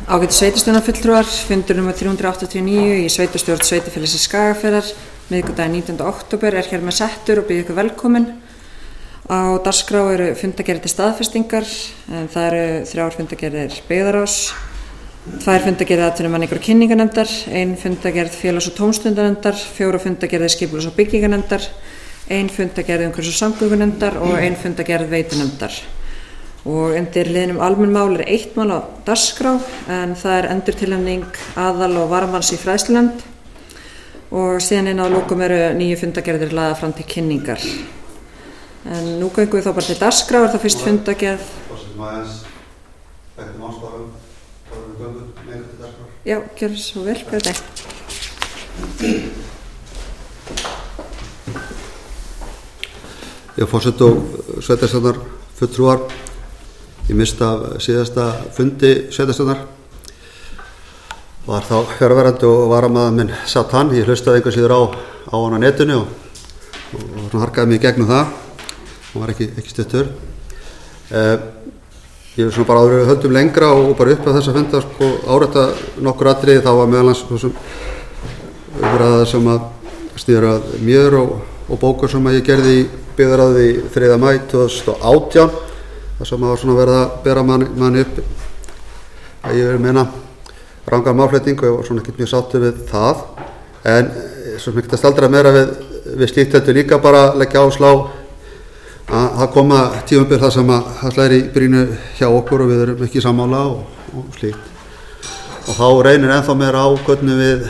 Ágætu sveitarstjórnarfulltrúar, fundur nr. 389 í sveitarstjórn Sveitarfélagsins Skagafjarðar, miðvikudaginn 19. október hér með settur og býð ykkur velkomin. Á dagskrá eru fundargerðir til staðfestingar, en það eru 3 fundargerðir byggðarráðs, 2 fundargerðir atvinnumenningar og kynningarnefndar, 1 fundargerð félags- og tómstundanefndar, 4 fundargerðir skipulags- og byggingarnefndar, 1 fundargerð umhverfis- og samgöngunefndar og 1 fundargerð veitunefndar. Og undir liðnum almenn mál 1 mál á dagskrá, en það er endurtilnefning aðal- og varamanns í fræðslunefnd og síðan inn á lokum eru 9 fundargerðir lagðar fram til kynningar. En nú göngum við þá bara til dagskrá, er það fyrst fundargerð. Já, gjörðu svo vel, hvað er þetta? Já, forseti og sveitarstjórnar fulltrúar, ég mista af síðasta fundi sveitarstjórnar, var þá fjarverandi og varamaður minn satt hann, ég hlustaði einhvers síður á hann á netinu og svona harkaði mig í gegnum það, hann var ekki stuttur. Ég svona bara áður höndum lengra og bara upp á þessa funda árétta nokkur atriði. Það var meðal annars svona umræða sem að snýr að mér og bókur sem að ég gerði í byggðarráði 3. maí 2018, þar sem var svona verið að bera manni upp að ég meina ranga málflutning og ég var svona ekkert mjög sáttur við það. En svona ekkert að staldra meira við slíkt, þetta líka bara leggja áslá að það koma tímabil þar sem að það slæri í brýnu hjá okkur og við erum ekki sammála og slíkt. Og þá reynir ennþá meira á hvernig við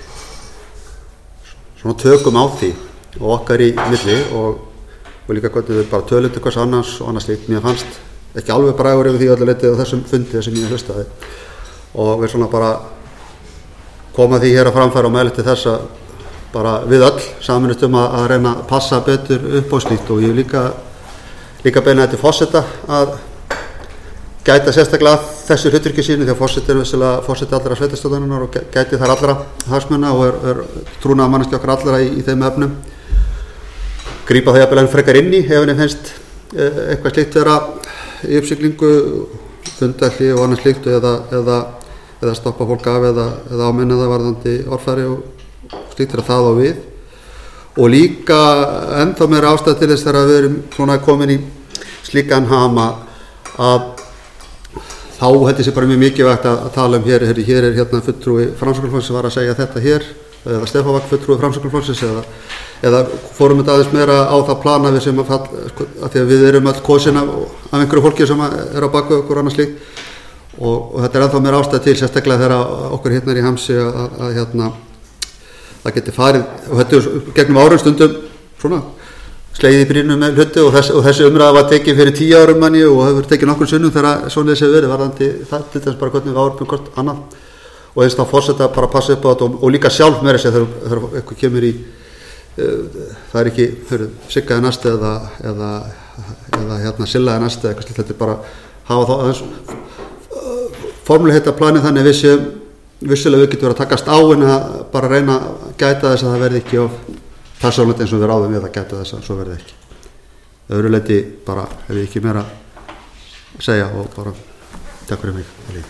svona tökum á því og okkar í milli og líka hvernig við bara tölum til hvers annars og annars slíkt. Mér fannst ekki alveg bragur yfir því öllu leitið á þessum fundi sem ég hlustaði og við svona bara koma því hér að framfæra og meðlega til þess að bara við öll saminust að reyna að passa betur upp á slíkt. Og ég líka beina þetta forseta að gæta sérstaklega þessu hlutverki sínu, því að forseti er vissilega forseti allra sveitarstjórnarinnar og gæti þar allra hagsmuna og er trúnaðarmanneskja okkar allra í þeim efnum. Grípa það jafnvel enn frekar inn í ef henni finnst eitthvað slíkt vera í uppsiglingu, fundahli og annað slíkt eða stoppa fólk af eða áminna það varðandi orðfæri og slíkt er það á við. Og líka ennþá meira ástæða til þess þegar við erum svona komin í slíkan hama að þá heldur sér bara mjög mikilvægt að tala um hér er hérna fulltrúi Framsóknarflokksins sem var að segja þetta hér, eða Stefán Vagn fulltrúi Framsóknarflokksins eða fórum þetta aðeins meira á það plan að við sem að því að við erum öll kosin af einhverju fólki sem er á baku okkur annars slíkt og þetta er ennþá meira ástæða til sérstaklega þegar okkur hérna í hamsi að hérna það geti farið og þetta er gegnum árum stundum svona slegið í brýnu með hluti og þessi umræða var tekin fyrir 10 árum manni og hefur tekið nokkur sinnum þegar svona þessi verið varðandi það til þess bara hvernig við árum hvort annað og eins þá forseta bara að passa upp á þetta og líka sjálf meira sér þegar eitthvað kemur í það er ekki siggaði næstu eða hérna sillaði næstu eða eitthvað slíkt. Þetta er bara hafa þá aðeins formuleheita planið þannig við séum vissilega við getum verið að takast á en að bara reyna að gæta þess að það verði ekki of persónulegt eins og við ráðum við að gæta þess að svo verði ekki. Öðru leyti bara hef ég ekki meira að segja og bara takk fyrir mig.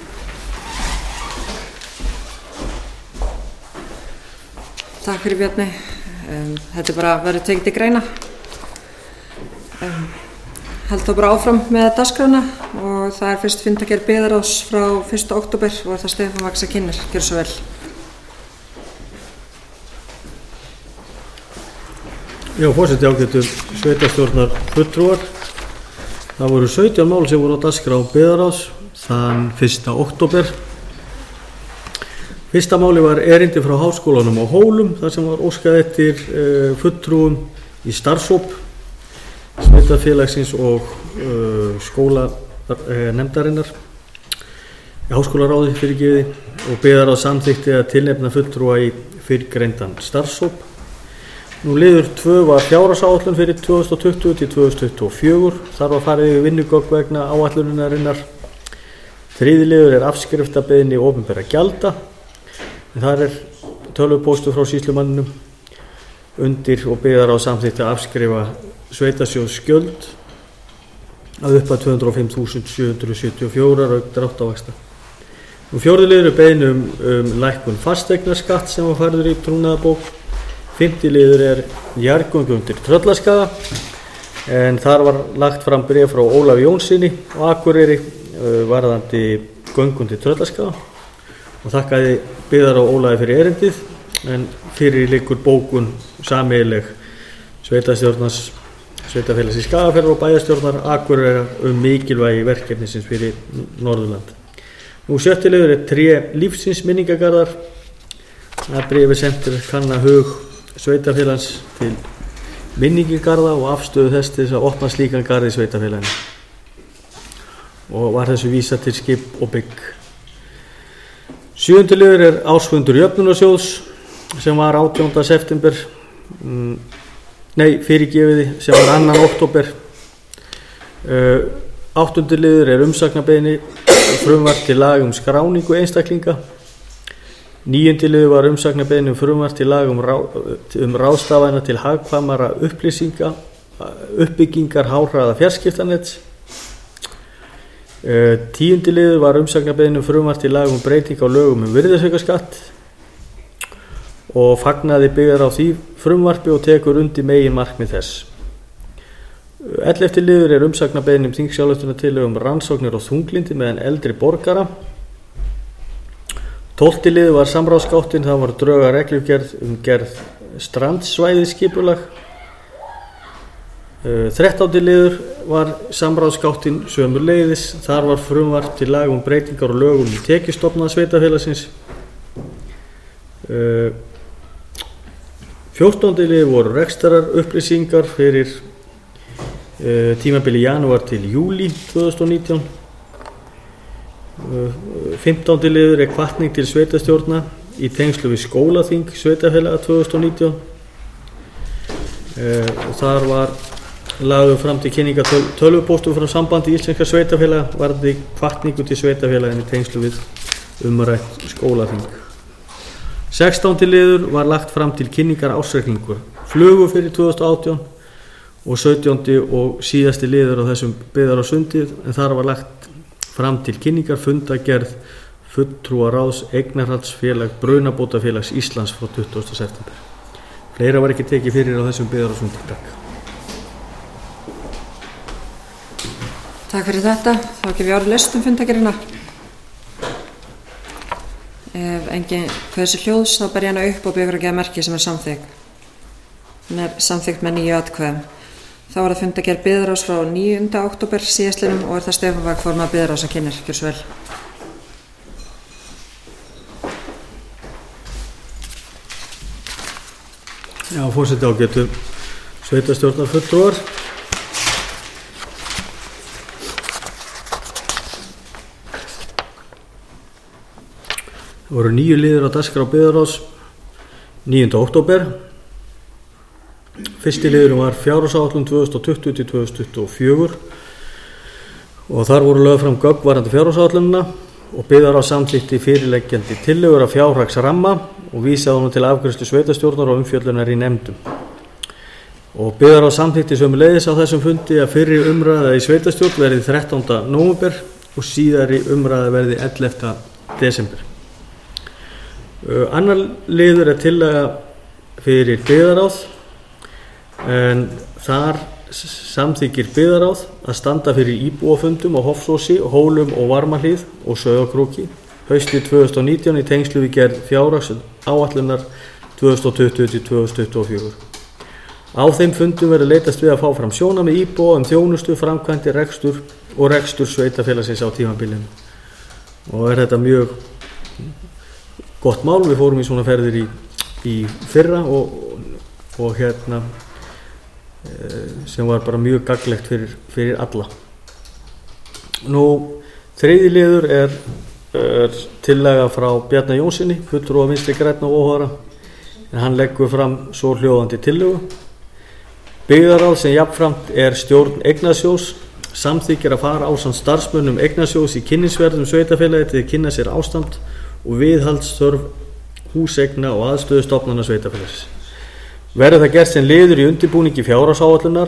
Takk fyrir Bjarni. Þetta er bara verið tekið til greina. Held þá bara áfram með dagskrána og það er fyrst fundargerð byggðarráðs frá 1. október og það Stefán Vagn sem kynnir. Gjörðu svo vel. Já, forseti ágætu sveitarstjórnar fulltrúar. Það voru 17 mál sem voru á dagskrá byggðarráðs þann 1. október. Fyrsta máli var erindi frá Háskólanum á Hólum þar sem var óskað eftir fulltrúum í starfshóp sveitarfélagsins og skólanefndarinnar í háskólaráði fyrirgefiði og byggðarráð samþykkti að tilnefna fulltrúa í fyrrgreindan starfshóp. Nú liður 2 var fjárhagsáætlun fyrir 2020 til 2024. Þar var farið yfir vinnugögn vegna áætlunarinnar. 3. liður er afskriftabeiðni opinberra gjalda. Þar er tölvupóstur frá sýslumanninum undir og byggðarráð samþykkti að afskrifa sveitarsjóðsgjöld að upphæð 205.774 auk dráttarvaxta. Fjórði liður er beiðni lækkun fasteignaskatt sem var færður í trúnaðarbók. Fimmti liður er jarðgöng undir Tröllaskaga, en þar var lagt fram bréf frá Ólafi Jónssyni á Akureyri varðandi göng undir Tröllaskaga og þakkaði byggðar á Ólafi fyrir erindið, en fyrir liggur bókun sameiginleg sveitarfélags í Skagafjarðar og bæjarstjórnar Akureyrar mikilvægi verkefnisins fyrir Norðurland. Sjötti liður er 3 lífsins minningagarðar. Það bréfi sent til að kanna hug sveitarfélags til minningagarða og afstöðu þess til að opna slíkan garð í sveitarfélaginu, og var þessu vísað til skip og bygg. Sjöundi liður er ársfundur Jöfnunarsjóðs sem var 18. september, sem var 2. október. Áttundi liður er umsagnarbeiðni frumvarp til laga skráningu einstaklinga. 9. liður var umsagnarbeiðni frumvarp til laga ráðstafana til hagkvæmara uppbyggingar háhraða fjarskiptanets. 10. liður var umsagnarbeiðni frumvarp til laga breyting á lögum virðisaukaskatt, og fagnaði byggðar á því frumvarpi og tekur undir meginmarkmið þess. 11. liður er umsagnarbeiðni þingsályktunartillögu rannsóknir og þunglyndi meðan eldri borgara. 12. liður var samráðsgáttin, það var drög að reglugerð gerð strandsvæðisskipulag. 13. liður var samráðsgáttin sömuleiðis, þar var frumvarp til laga breytingar og lögum í tekjustofna sveitarfélagsins. 14. liður voru rekstrar upplýsingar fyrir tímabili janúar til júlí 2019. 15. liður er hvatning til sveitarstjórna í tengslu við skólaþing sveitarfélaga 2019. Þar var lagður fram til kynninga tölvupóstur frá sambandi íslenskra sveitarfélaga varðandi hvatningu til sveitarfélaginu í tengslu við umrætt skólaþing. 16. liður var lagt fram til kynningar ársreikningur flugu fyrir 2018, og 17. og síðasti liður á þessum byggðar á sundið, en þar var lagt fram til kynningar fundagerð fulltrúaráðs eignarhaldsfélag Brunabótafélags Íslands frá 20. september. Fleira var ekki tekið fyrir á þessum byggðar á sundið. Takk fyrir þetta. Þá gef ég orðið list fundagerðina. Ef enginn hversu hljóðs þá ber ég hana upp og byggur að gefa merki sem er samþykkt. Hún er samþykkt með 9 atkvæðum. Þá var það fundagerð byggðarráðs frá 9. október síðastliðnum, og er það Stefán Vagn formaður byggðarráðs að kynnir. Gjörðu svo vel. Já, forseti ágætu sveitarstjórnarfulltrúar. Það voru 9 liðir á dagskrá byggðarráðs 9. október. Fyrsti liðurinn var fjárhagsáætlun 2020 til 2024, og þar voru lögð fram gögn varðandi fjárhagsáætlunina, og byggðarráð samþykkti fyrirliggjandi tillögur af fjárhagsramma og vísaði honum til afgreiðslu sveitarstjórnar og umfjöllunar í nefndum. Og byggðarráð samþykkti sömuleiðis á þessum fundi að fyrri umræða í sveitarstjórn verði 13. nóvember og síðari umræða verði 11. desember. Annar liður er tillaga fyrir byggðarráð, en þar samþykkir byggðarráð að standa fyrir íbúafundum á Hofsósi, Hólum og Varmahlíð og Sauðárkróki haustið 2019 í tengslu við gerð fjárhagsáætlunar 2020 til 2024. Á þeim fundum verður leitast við að fá fram sjónarmið íbúa þjónustu, framkvæmdir, rekstur sveitarfélagsins á tímabilinu. Og er þetta mjög gott mál. Við fórum í svona ferðir í fyrra og sem var bara mjög gagnlegt fyrir alla. Þriðji liður er tillaga frá Bjarna Jónssyni, fulltrúa Vinstri grænna og óháðra, en hann leggur fram svo hljóðandi tillögu. Byggðarráð sem jafnframt er stjórn Eignasjóðs samþykkir að fara ásamt starfsmönnum Eignasjóðs í kynnisferðum sveitarfélagi til að kynna sér ástand og viðhaldsþörf húseigna og aðstöðu stofnana sveitarfélagsins. Verður það gert sem liður í undirbúningi fjárhagsáætlunar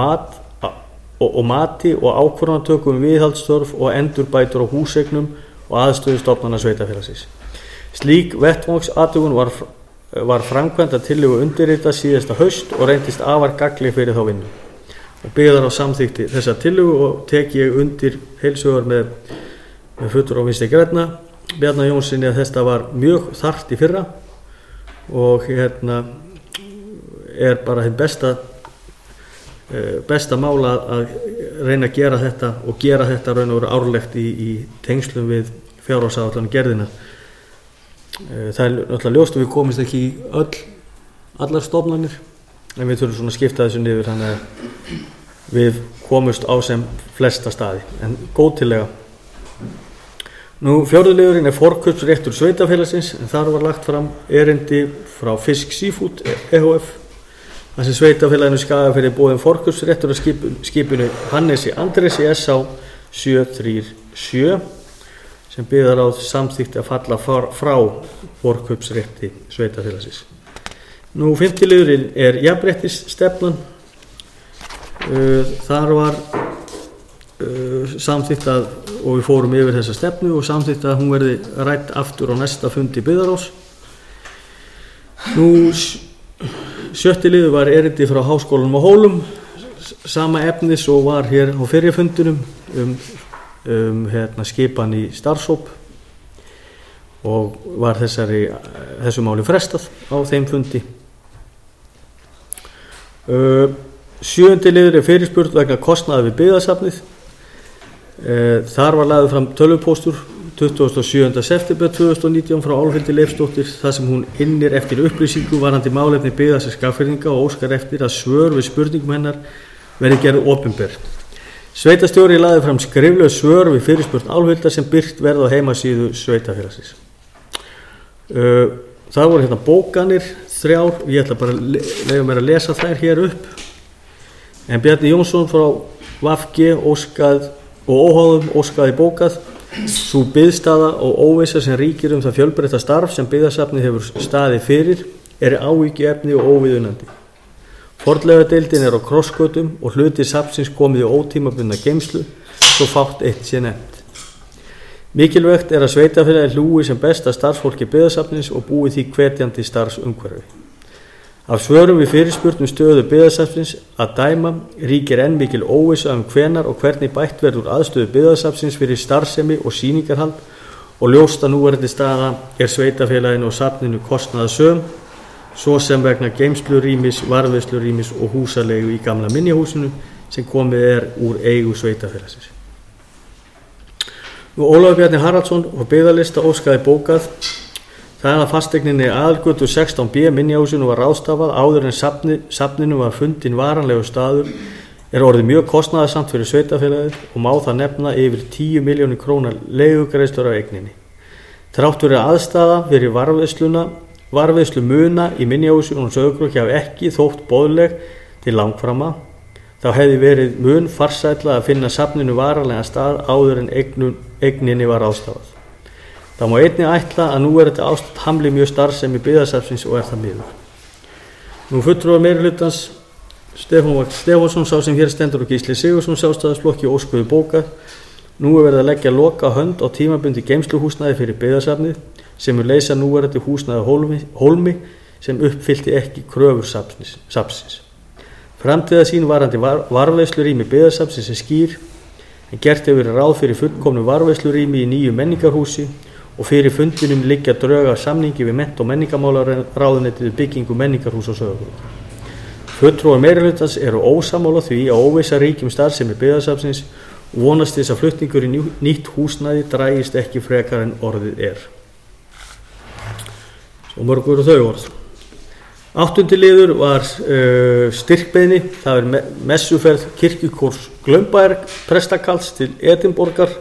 og mati og ákvörðunartöku viðhaldsþörf og endurbætur á húseignum og aðstöðustofnana sveitarfélagsins. Slík vettvangsathugun var framkvæmd að tillögu undirritað síðasta haust og reyndist afar gagnleg fyrir þá vinnu. Og byggðar á samþykti þessa tillögu og tek ég undir heilshugar með fulltrúa Vinstri grænna, Bjarna Jónssoni, að þetta var mjög þarft í fyrra og er bara hinn besta mála að reyna að gera þetta og gera þetta raun og veru árlegt í tengslum við fjárhagsáætlun gerðina. Það er náttúrulega ljóst og við komist ekki í allar stofnanir, en við þurfum svona að skipta þessu niður þannig að við komust á sem flesta staði, en góð tillaga. Nú, fjórði liðurinn er forkaupsréttur sveitarfélagsins, en þar var lagt fram erindi frá Fisk Seafood EHF, þar sem sveitarfélaginu Skagafirði boðinn forkaupsréttur að skipinu Hannesi Andresi S.A. 737, sem biðar á samþykti að falla frá forkaupsrétti sveitarfélagsins. Nú, fimmti liðurinn er jafnréttisstefnan. Þar var samþykkt að, og við fórum yfir þessa stefnu og samþykkt að hún verði rædd aftur á næsta fundi Byggðarráðs. Nú, sjötti liður var erindi frá Háskólanum á Hólum, sama efnis og var hér á fyrri fundinum skipan í starfshóp, og var þessu máli frestað á þeim fundi. Sjöundi liður er fyrirspurn vegna kostnaðar við byggðasafnið. Þar var lagður fram tölvupóstur 27. september 2019 frá Álfhildi Leifsdóttir þar sem hún innir eftir upplýsingu varðandi málefni byggðasafns Skagfirðinga og óskar eftir að svör við spurningum hennar verði gerð opinber. Sveitarstjóri lagði fram skrifleg svör við fyrirspurn Álfhildar sem birt verða á heimasíðu sveitarfélagsins. Það voru bókanir 3, ég ætla bara að leyfa mér að lesa þær hér upp. En Bjarni Jónsson frá VG óskað og óháðum óskaði bókað sú biðstaða og óvissa sem ríkir það fjölbreytta starf sem byggðasafnið hefur staðið fyrir er áhyggjuefni og óviðunandi. Fornleifadeildin er á krossgötum og hluti safnsins komið í ótímabundna geymslu svo fátt eitt sé nefnt. Mikilvægt er að sveitarfélagið hlúi sem besta starfsfólki byggðasafnsins og búi því hvetjandi starfsumhverfi. Af svörum við fyrirspurnum stöðu byggðasafnsins að dæma ríkir enn mikil óvissa hvenar og hvernig bætt verður aðstöðu byggðasafnsins fyrir starfsemi og sýningarhald og ljóst að núverandi staða er sveitarfélaginu og safninu kostnaðarsöm, svo sem vegna geymslurýmis, varðveislurýmis og húsaleigu í gamla minjahúsinu sem komið er úr eigu sveitarfélagsins. Ólafur Bjarni Haraldsson og byggðalista óskaði bókað. Það að fasteigninni Aðalgötu 16B minjahúsinu var ráðstafað áður en safninu var fundinn varanlegur staður er orðið mjög kostnaðarsamt fyrir sveitarfélagið og má það nefna yfir 10 milljónir króna leigugreiðslur af eigninni. Þrátt fyrir aðstaða fyrir varðveislu muna í minjahúsinu og Sauðárkróki hafi ekki þótt boðleg til langframa, þá hefði verið mun farsælla að finna safninu varanlega stað áður en eigninni var ráðstafað. Það má einnig ætla að nú er þetta ástand hamli mjög starfsemi byggðasafnsins og er það miður. Nú fulltrúar meirihlutans Stefán Vagn Stefánsson sá sem hér stendur og Gísli Sigurðsson Sjálfstæðisflokki óskuðu bókað. Nú er verið að leggja loka hönd á tímabundi geymsluhúsnæði fyrir byggðasafnið sem mun leysa núverandi húsnæði Hólmi sem uppfyllti ekki kröfur safnsins. Framtíðarsýn varðandi varðveislurými byggðasafnsins er skýr en gert hefur verið ráð fyrir fullkomnu varðveislurými í nýju menningarhúsi og fyrir fundinum liggja drög af samningi við mennta- og menningarmálaráðuneytið við byggingu menningarhús á Sauðárkróki. Fulltrúar meirihlutans eru ósammála því að óvissa ríkjum starfsemi byggðasafnsins og vonast þess að flutningur í nýtt húsnæði dragist ekki frekar en orðið er. Svo mörg eru þau orð. 8. liður var styrkbeiðni, það er messuferð kirkjukórs Glaumbæjar prestakalls til Edinborgar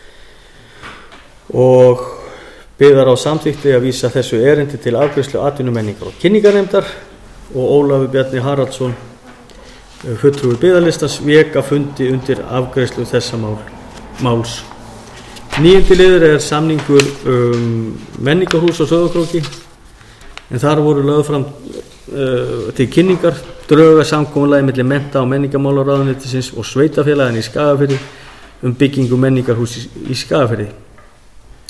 og biðar á samþykti að vísa þessu erindi til afgreiðslu atvinnumenningar og kynningarnefndar og Ólafur Bjarni Haraldsson, fulltrúi byggðalistans, vék að fundi undir afgreiðslu þessa máls. 9. liður er samningur menningarhús á Sauðárkróki en þar voru lögð fram til kynningar drög að samkomulagi milli mennta- og menningarmálaráðuneytisins og sveitarfélaginu í Skagafirði byggingu menningarhús í Skagafirði.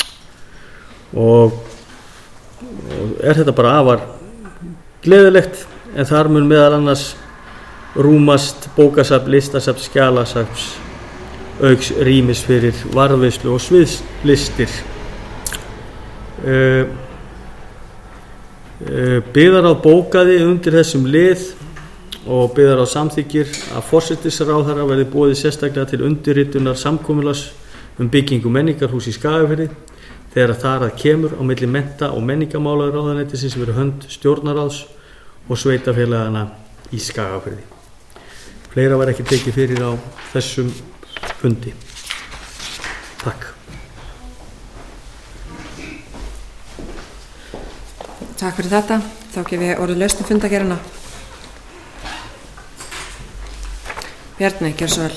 og þetta bara afar gleðilegt, en þar mun meðal annars rúmast bókasafn, listasafn, skjalasafns auks rýmis fyrir varðveislu og sviðslistir. Byggðarráð bókaði undir þessum lið og byggðarráð samþykkir að forsætisráðherra verði boðið sérstaklega til undirritunar samkomulags byggingu menningarhús í Skagafirði þegar þar að kemur á milli mennta- og menningarmálaráðuneytisins fyrir hönd stjórnarráðs og sveitarfélagana í Skagafirði. Fleira var ekki tekið fyrir á þessum fundi. Takk. Takk fyrir þetta. Þá gef ég orðið lausn fundagerðina. Bjarni, gjörðu svo vel.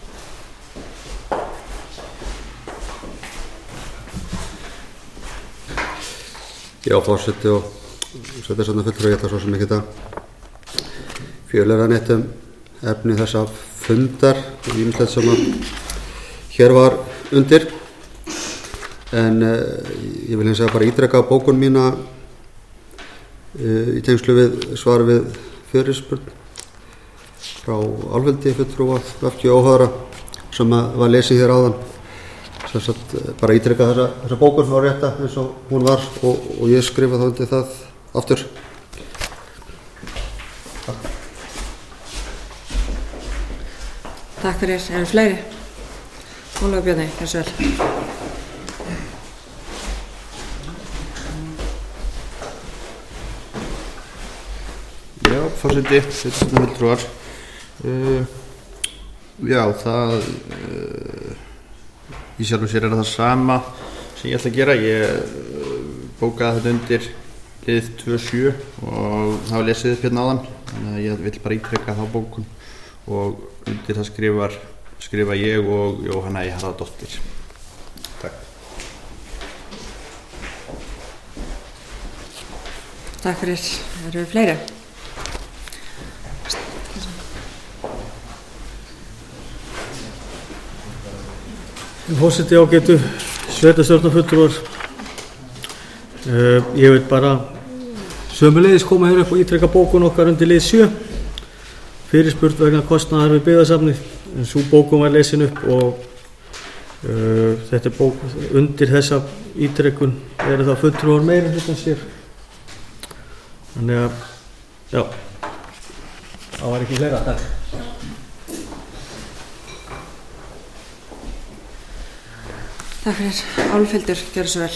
Já, forseti og sveitarstjórnarfulltrúi, ég ætla svo sem ekki að fjölera neitt efni þessa fundar og ýmislegt sem að hér var undir, en ég vil hins vegar bara ítreka bókun mína í tengslu við svar við fyrirspurn frá Álfhildi fulltrúa VG óháðara sem var lesin hér áðan. Sem sagt, bara ítreka þessa bókun sem var rétta eins og hún var og ég skrifa þá undir það aftur. Takk fyrir. Eru fleiri? Ólafur Bjarni, gjörðu svo vel. Já, forseti, sveitarstjórnarfulltrúar. Já, það í sjálfu sér það sama sem ég ætla að gera. Ég bókaði þetta undir lið 2.7 og það var lesið upp hérna áðan, þannig að ég vil bara ítreka þá bókun og undir það skrifa ég og Jóhanna í Harðardóttir. Takk. Takk fyrir. Eru fleiri? Forseti, ágætu sveitarstjórnarfulltrúar, ég vil bara sömuleiðis koma hér upp og ítreka bókun okkar undir lið 7, fyrirspurn vegna kostnaðar við byggðasafnið, en sú bókun var lesin upp og þetta bók undir þessa ítrekun eru það fulltrúar meirihlutans hér, þannig að já, það var ekki fleira. Takk. Takk fyrir. Álfhildur, gjörðu svo vel.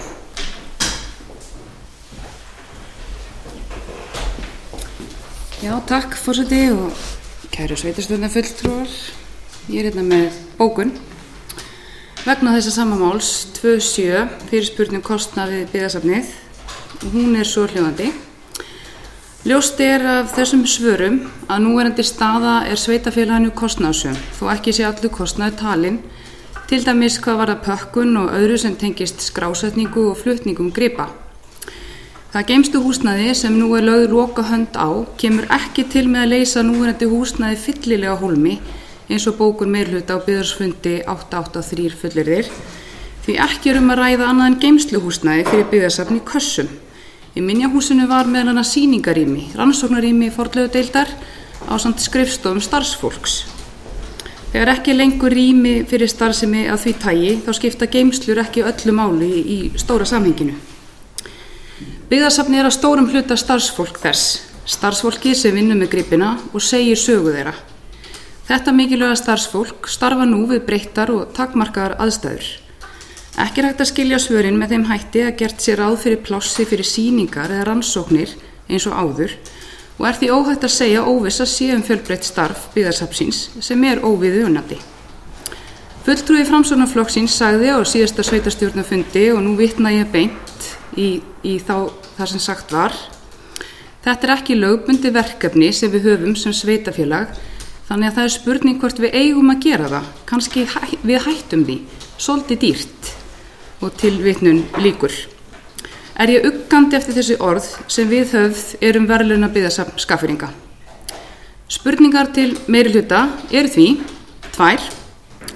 Já, takk forseti og kæru sveitarstjórnarfulltrúar. Ég hérna með bókun vegna þessa sama máls 2.7 fyrirspurn kostnað við byggðasafnið og hún svo hljóðandi. Ljóst af þessum svörum að núverandi staða sveitarfélaginu kostnaðarsöm þó ekki sé allur kostnaður talinn, til dæmis hvað varðar pökkun og öðru sem tengist skrásetningu og flutningum gripa. Það geymsluhúsnæði sem nú lögð lokahönd á kemur ekki til með að leysa núverandi húsnæði fyllilega á hólmi eins og bókun meirihluta á byggðarfundi 883 fullyrðir, því ekki að ræða annað en geymsluhúsnæði fyrir byggðasafn í kössum. Í minjahúsinu var meðal annars sýningarými, rannsóknarými fornleifadeildar ásamt skrifstofum starfsfólks. Þegar ekki lengur rými fyrir starfsemi af því tagi, þá skipta geymslur ekki öllu máli í stóra samhenginu. Byggðasafnið að stórum hluta starfsfólk þess, starfsfólki sem vinnur með gripina og segir sögu þeirra. Þetta mikilvæga starfsfólk starfa nú við breyttar og takmarkaðar aðstæður. Ekki hægt að skilja svörin með þeim hætti að gert sér ráð fyrir plássi fyrir sýningar eða rannsóknir eins og áður, og því óhætt að segja óvissa fjölbreytt starf byggðasafnsins sem óviðunandi. Fulltrúi Framsóknarflokksins sagði á síðasta sveitarstjórnarfundi og nú vitna ég beint í það sem sagt var: Þetta ekki lögbundið verkefni sem við höfum sem sveitarfélag, þannig að það spurning hvort við eigum að gera það, kannski við hættum því, svolítið dýrt, og tilvitnun lýkur. Ég uggandi eftir þessi orð sem við höfð verðlauna byggðasafn Skagfirðinga. Spurningar til meirihluta því: 2.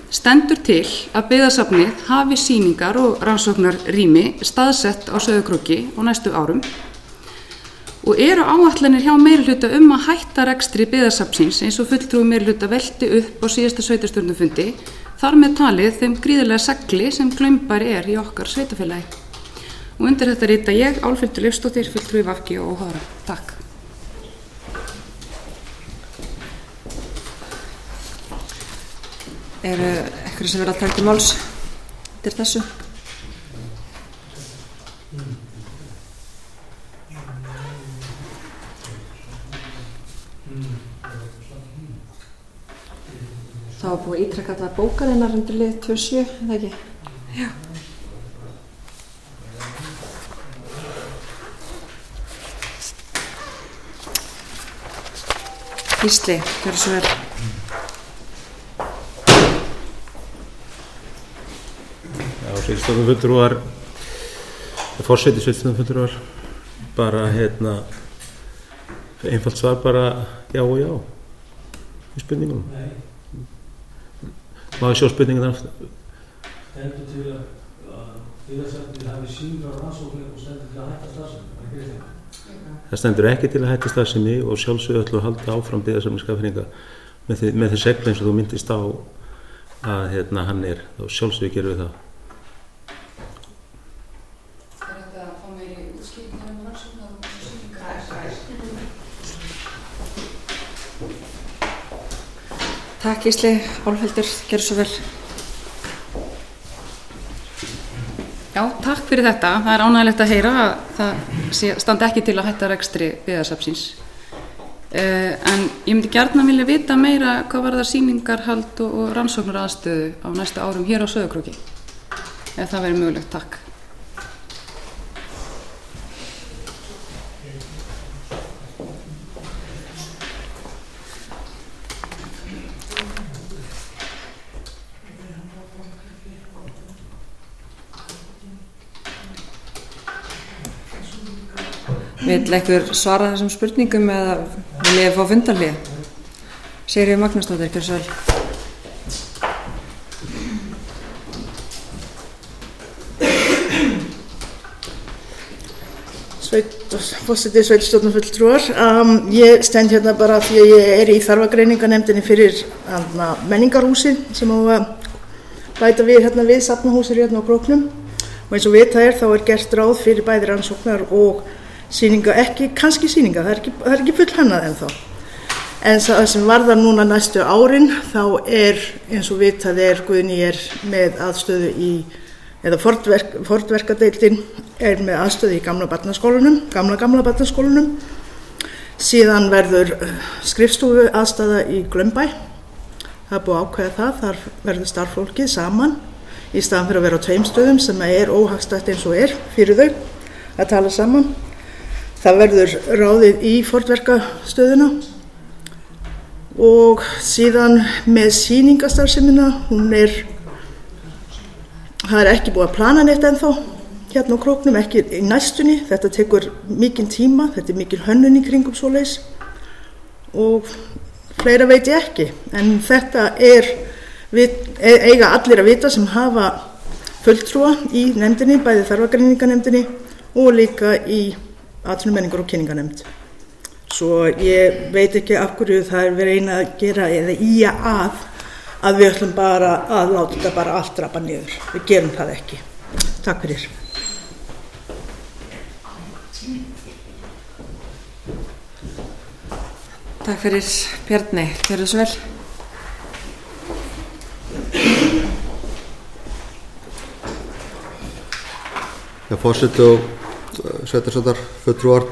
Stendur til að byggðasafnið hafi sýningar og rannsóknarrými staðsett á Sauðárkróki á næstu árum og eru áætlanir hjá meirihluta að hætta rekstri byggðasafnsins eins og fulltrúi meirihluta velti upp á síðasta sveitarstjórnarfundi, þar með talið þeim gríðarlega segli sem Glaumbær í okkar sveitarfélagi. Og undir þetta rita ég, Álfhildur Leifsdóttir, fulltrúi VG og óháðra. Takk. Eru eitthvað sem verða að taka til máls til þessu? Það var búið að ítrekka allar bókarinnar undir lið 27, eða ekki? Já. Gísli, gjörðu svo vel. Sveitarstjórnarfulltrúar, forseti sveitarstjórnarfulltrúar, bara einfalt svar bara já og já í spurningum. Má ég sjá spurningin aftur? Stendur til að byggðasafnið hafi sýningar og rannsóknir og stendur til að hætta starfsemi? Það stendur ekki til að hætta starfsemi og sjálfsögðu ætlum að halda áfram byggðasafni Skagfirðinga með þeir segli eins og þú myndist á að hann þá sjálfsögðu gerum við það. Takk Gísli, Álfhildur, gjörðu svo vel. Já, takk fyrir þetta. Það ánægjulegt að heyra að það standi ekki til að hætta rekstri byggðasafnsins. En ég myndi gjarnan vilja vita meira hvað varðar sýningarhald og rannsóknaraðstöðu á næstu árum hér á Sauðárkróki. Ef það verður mögulegt, takk. Vill einhver svara þessum spurningum eða vil ég fá fundarhlið? Sigríður Magnúsdóttir, gjörðu svo vel. Forseti sveitarstjórnarfulltrúar. Ég stend hérna bara því að ég í þarfagreiningarnefndinni fyrir menningarhúsi sem á að bæta við við safnahúsið hérna á Króknum. Og eins og vitað þá gert ráð fyrir bæði rannsóknar og sýninga, kannski sýninga, það er ekki full hannað ennþá. En það sem varðar núna næstu árin þá eins og vitað Guðný með aðstöðu eða fornverkadeildin með aðstöðu í gamla barnaskólanum. Síðan verður skrifstofu aðstaða í Glaumbæ. Það búið að ákveða það, þar verður starffólkið saman í staðan fyrir að vera á 2 stöðum sem óhagstætt eins og fyrir þau að tala saman. Það verður ráðið í fornverkastöðuna og síðan með sýningastarfsemina, það ekki búið að plana neitt ennþá hérna á Króknum, ekki í næstunni, þetta tekur mikinn tíma, þetta mikil hönnun í kringum svoleiðis og fleira veit ég ekki, en þetta eiga allir að vita sem hafa fulltrúa í nefndinni, bæði þarfagreiningarnefndinni og líka í atvinnumenningar og kynningarnefnd. Svo ég veit ekki af hverju það verið eina að gera eða að við ætlum bara að láta þetta bara allt drapa niður. Við gerum það ekki. Takk fyrir. Takk fyrir Bjarni, gjörðu svo vel. Já, forseti og sveitarstjórnarfulltrúar,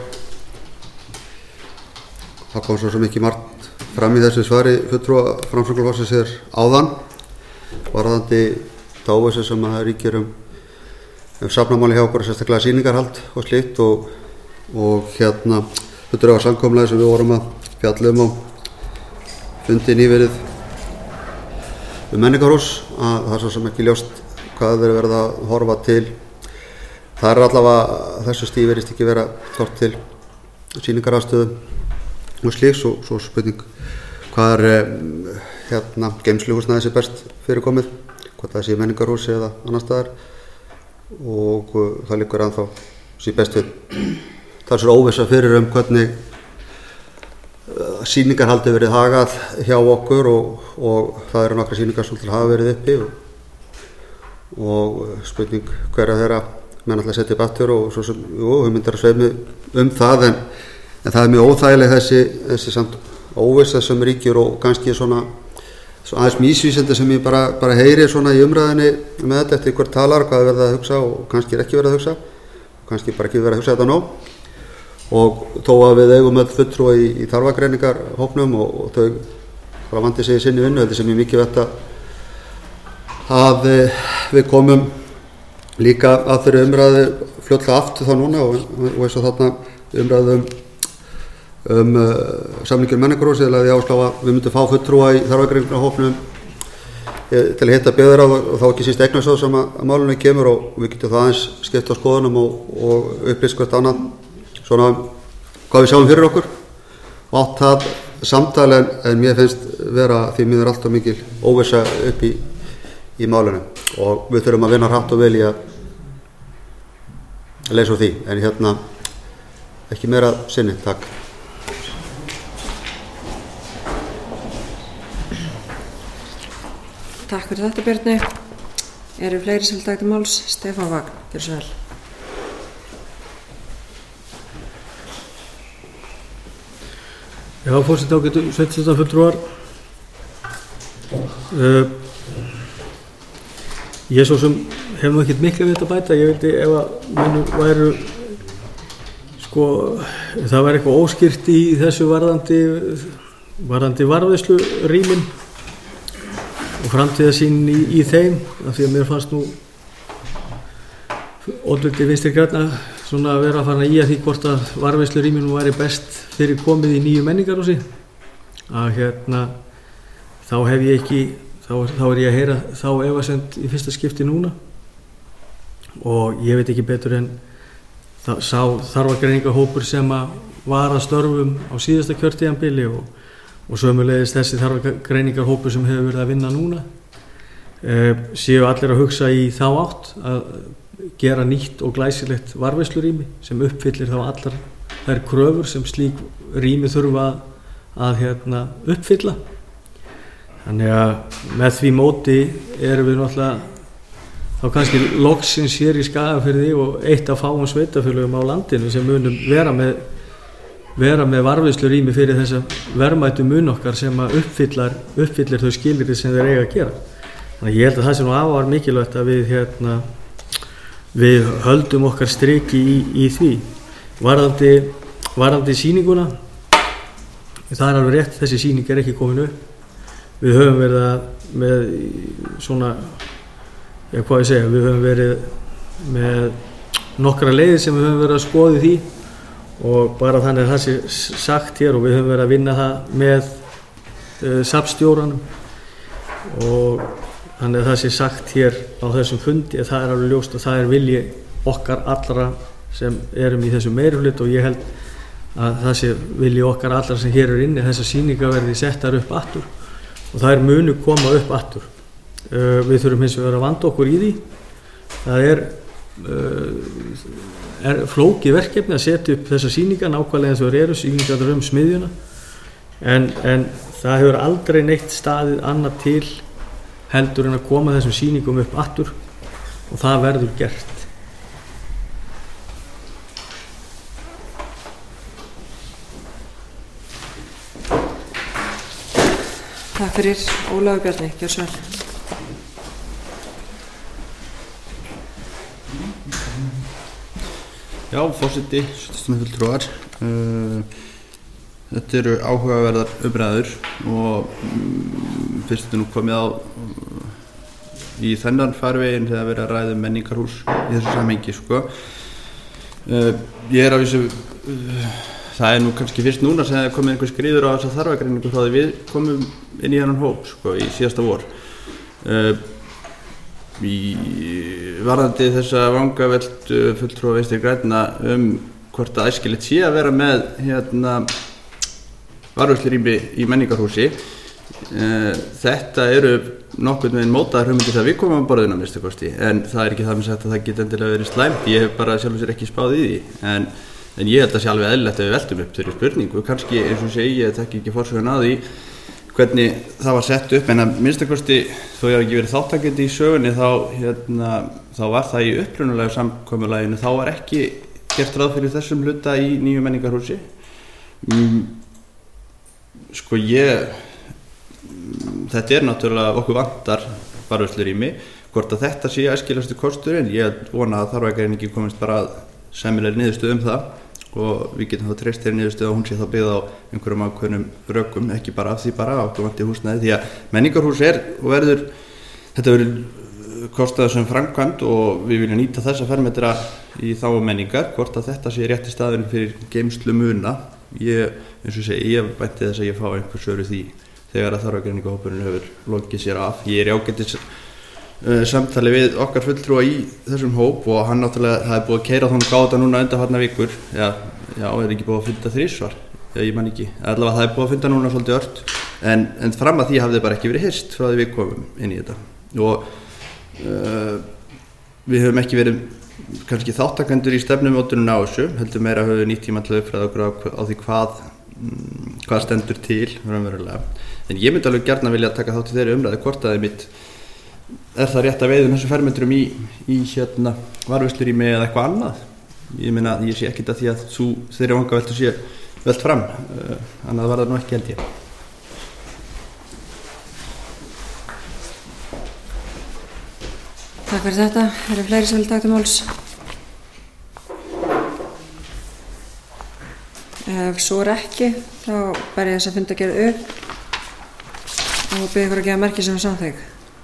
það kom svo sem ekki margt fram í þessu svari fulltrúa Framsóknarflokksins áðan varðandi óvissu sem ríkir safnamáli hjá okkur, sérstaklega sýningarhald og slíkt og fulltrúa samkomulagi sem við vorum að fjalla á fundi nýverið menningarhús, að það er svo sem ekki ljóst hvað verið að horfa til. Það allavega þessu stíð virðist ekki vera þótt til sýningaraðstöðu og slíks og svo spurning hvar geymsluhúsnæði sé best fyrirkomið, hvort það sé menningarhúsi eða annar staðar, og það liggur ennþá sé best við. Það er svo óvissa fyrir hvernig sýningarhaldi verið hagað hjá okkur, og það eru nokkra sýningar sem hafa verið uppi, og spurning hverja þeirra menn alltaf setja upp aftur, og svo sem hugmyndar að sveimi það, en það er mjög óþægileg þessi samt óvissa sem ríkir, og kannski svona aðeins misvísandi sem ég bara heyri svona í umræðinni með þetta eftir hver talar, hvað er verið að hugsa og kannski er ekki verið að hugsa, og kannski bara ekki verið að hugsa þetta nóg. Og þó að við eigum öll fulltrúa í þarfagreiningarhópnum, og þau bara vandi sig í sinni vinnu, heldur sem ég mikið veit að við komum líka að þeirri umræðu fljótlega aftur þá núna, og eins og þarna umræðu samningur menningarhúsið, eða ég áslá að við myndum fá fulltrúa í þarfagreiningarhópnum til að hitta byggðarráð, og þá ekki síst Eignasjóð sem að málunum kemur, og við getum það aðeins skipt á skoðunum og upplýst hvert annað svona hvað við sjáum fyrir okkur, og átt það samtali, en mér finnst vera því miður alltaf mikil óvissa upp í málunum, og við þurfum að vinna hratt og vel í að leysa úr því, en ekki meira sinni, takk. Takk fyrir þetta, Bjarni. Eru fleiri sem taka til máls? Stefán Vagn, gjörðu svo vel. Já, forseti ágætu sveitarstjórnarfulltrúar. Ég svo sem hef nú ekkert miklu við þetta bæta. Ég veit ef að menn væru, það væri eitthvað óskýrt í þessu varðandi varðveislurýmin og framtíðarsýn í þeim, af því að mér fannst nú oddviti Vinstri grænna svona að vera að fara í að því hvort að varðveislurýminu væri best fyrir komið í nýju menningarhúsi, að þá hef ég ekki, þá er ég að heyra þá efasemd í fyrsta skipti núna, og ég veit ekki betur en sá þarfagreiningarhópur sem að var að störfum á síðasta kjörtímabili, og sömuleiðis þessi þarfagreiningarhópur sem hefur verið að vinna núna, séu allir að hugsa í þá átt að gera nýtt og glæsilegt varðveislurými sem uppfyllir þá allar þær kröfur sem slík rými þurfa að uppfylla. Þannig að með því móti erum við náttúrulega þá kannski loksins hér í Skagafirði og eitt af fáum sveitarfélögum á landinu sem munum vera með varðveislurými fyrir þessa verðmætu mun okkar sem að uppfyllir þau skilyrði sem þeir eiga að gera. Þannig að ég held að það sé nú afar mikilvægt að við höldum okkar striki í því. Varðandi sýninguna, það er alveg rétt, þessi sýning er ekki komin upp. Við höfum verið með svona, við höfum verið með nokkra leiðir sem við höfum verið að skoða því, og bara þannig að það sé sagt hér, og við höfum verið að vinna það með safnstjóranum, og þannig að það sé sagt hér á þessum fundi að það er alveg ljóst og það er vilji okkar allra sem erum í þessum meirihluta, og ég held að það sé vilji okkar allra sem hér er inni að þessar sýningar verði settar upp aftur, og það er munu koma upp aftur. Við þurfum hins vegar að vanda okkur í því. Það er flókið verkefni að setja upp þessar sýningar nákvæmlega eins og eru sýningar smiðjuna, en það hefur aldrei neitt staðið annað til heldur en að koma þessum sýningum upp aftur, og það verður gert. Takk fyrir, Ólafur Bjarni, gjörðu svo vel. Já, forseti, sveitarstjórnarfulltrúar, þetta eru áhugaverðar umræður, og fyrst þetta nú komið á í þennan farveginn þegar verið að ræða menningarhús í þessu samhengi, Ég er á þessu, það er nú kannski fyrst núna sem það er komið einhver skriður á þessa þarfagreiningu frá því við komum inn í þennan hóp, í síðasta vor. Varðandi þessa vangaveltu fulltrúa Vinstri grænna hvort að æskilegt sé að vera með varðveislurými í menningarhúsi. Þetta eru nokkurn veginn mótaðar hugmyndir þegar við komum á borðinu að minnsta kosti, en það ekki það með sagt að það geti endilega verið slæmt. Ég hef bara sjálfur sér ekki spáð í því, en ég held að sé alveg eðlilegt að við veltum upp þeirri spurningu. Kannski, eins og segi, ég þekki ekki forsögun að því hvernig það var sett upp, en að minnsta kosti þó ég hafi ekki verið þátttakandi í sögunni þá var það í upprunalega samkomulaginu, þá var ekki gert ráð fyrir þessum hluta í nýju menningarhúsi. Sko þetta náttúrulega okkur vantar varðveislurými, hvort að þetta sé æskilegastu kosturinn. Ég vona að þarfagreiningi komist bara að sæmilegri niðurstöðu það og við getum þá treyst þeirri niðurstöðu að hún sé þá byggð á einhverjum ákveðnum rökum, ekki bara af því bara okkur vanti húsnæði, því að menningarhús og verður, þetta verður kostað sem framkvæmd og við viljum nýta þessa fermetra í þá menningar, hvort að þetta sé rétti staðurinn fyrir geymslu muna. Eins og segi, ég vænti þess að ég fá einhver svör við því þegar að þarfagreiningarhópurinn hefur lokið sér af. Ég í ágætis samtali við okkar fulltrúa í þessum hóp og hann náttúrulega, það búið að keyra þannig gáta núna undanfarnar vikur. Já, ekki búið að funda 3 svar, ég man ekki. Allavega það búið að funda núna svolítið ört, en fram að því hafði bara ekki verið hyrst frá því við komum inn í þetta. Og við höfum ekki verið kannski þáttakendur í stefnumótunum á þessu, heldur meira höfum við nýtt tíma til að uppfræða okkur á því hvað stendur til raunverulega. En ég myndi alveg gjarnan vilja taka þátt í þeirri umræðu hvort að er það rétt að veiðum þessum fermetrum í varðveislurými eða eitthvað annað. Ég meina, ég sé ekkert að því að þeirri vangaveltu sé velt fram, annað var það nú ekki held ég. Takk fyrir þetta. Eru fleiri sem vil taka til máls? Ef svo ekki, þá ber ég þess að fundargerð upp og bið ykkur að gefa merki sem samþykk.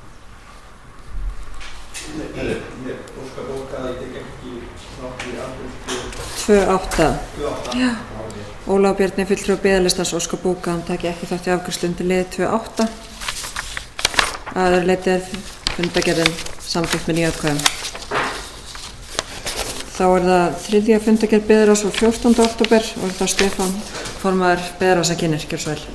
Ég óska bóka að ég tek ekki þátt í afgreiðslu 2.8. Já. Ólafur Bjarni fulltrúi biðlistans óska bóka hann taki ekki þátt í afgreiðslu undir lið 2.8. Að öðru leyti fundargerðin samþykkt með 9 atkvæðum. Þá það 3. fundargerð biðarás frá 14. október og það Stefán formaður biðarás að kynir, gjör svo vel.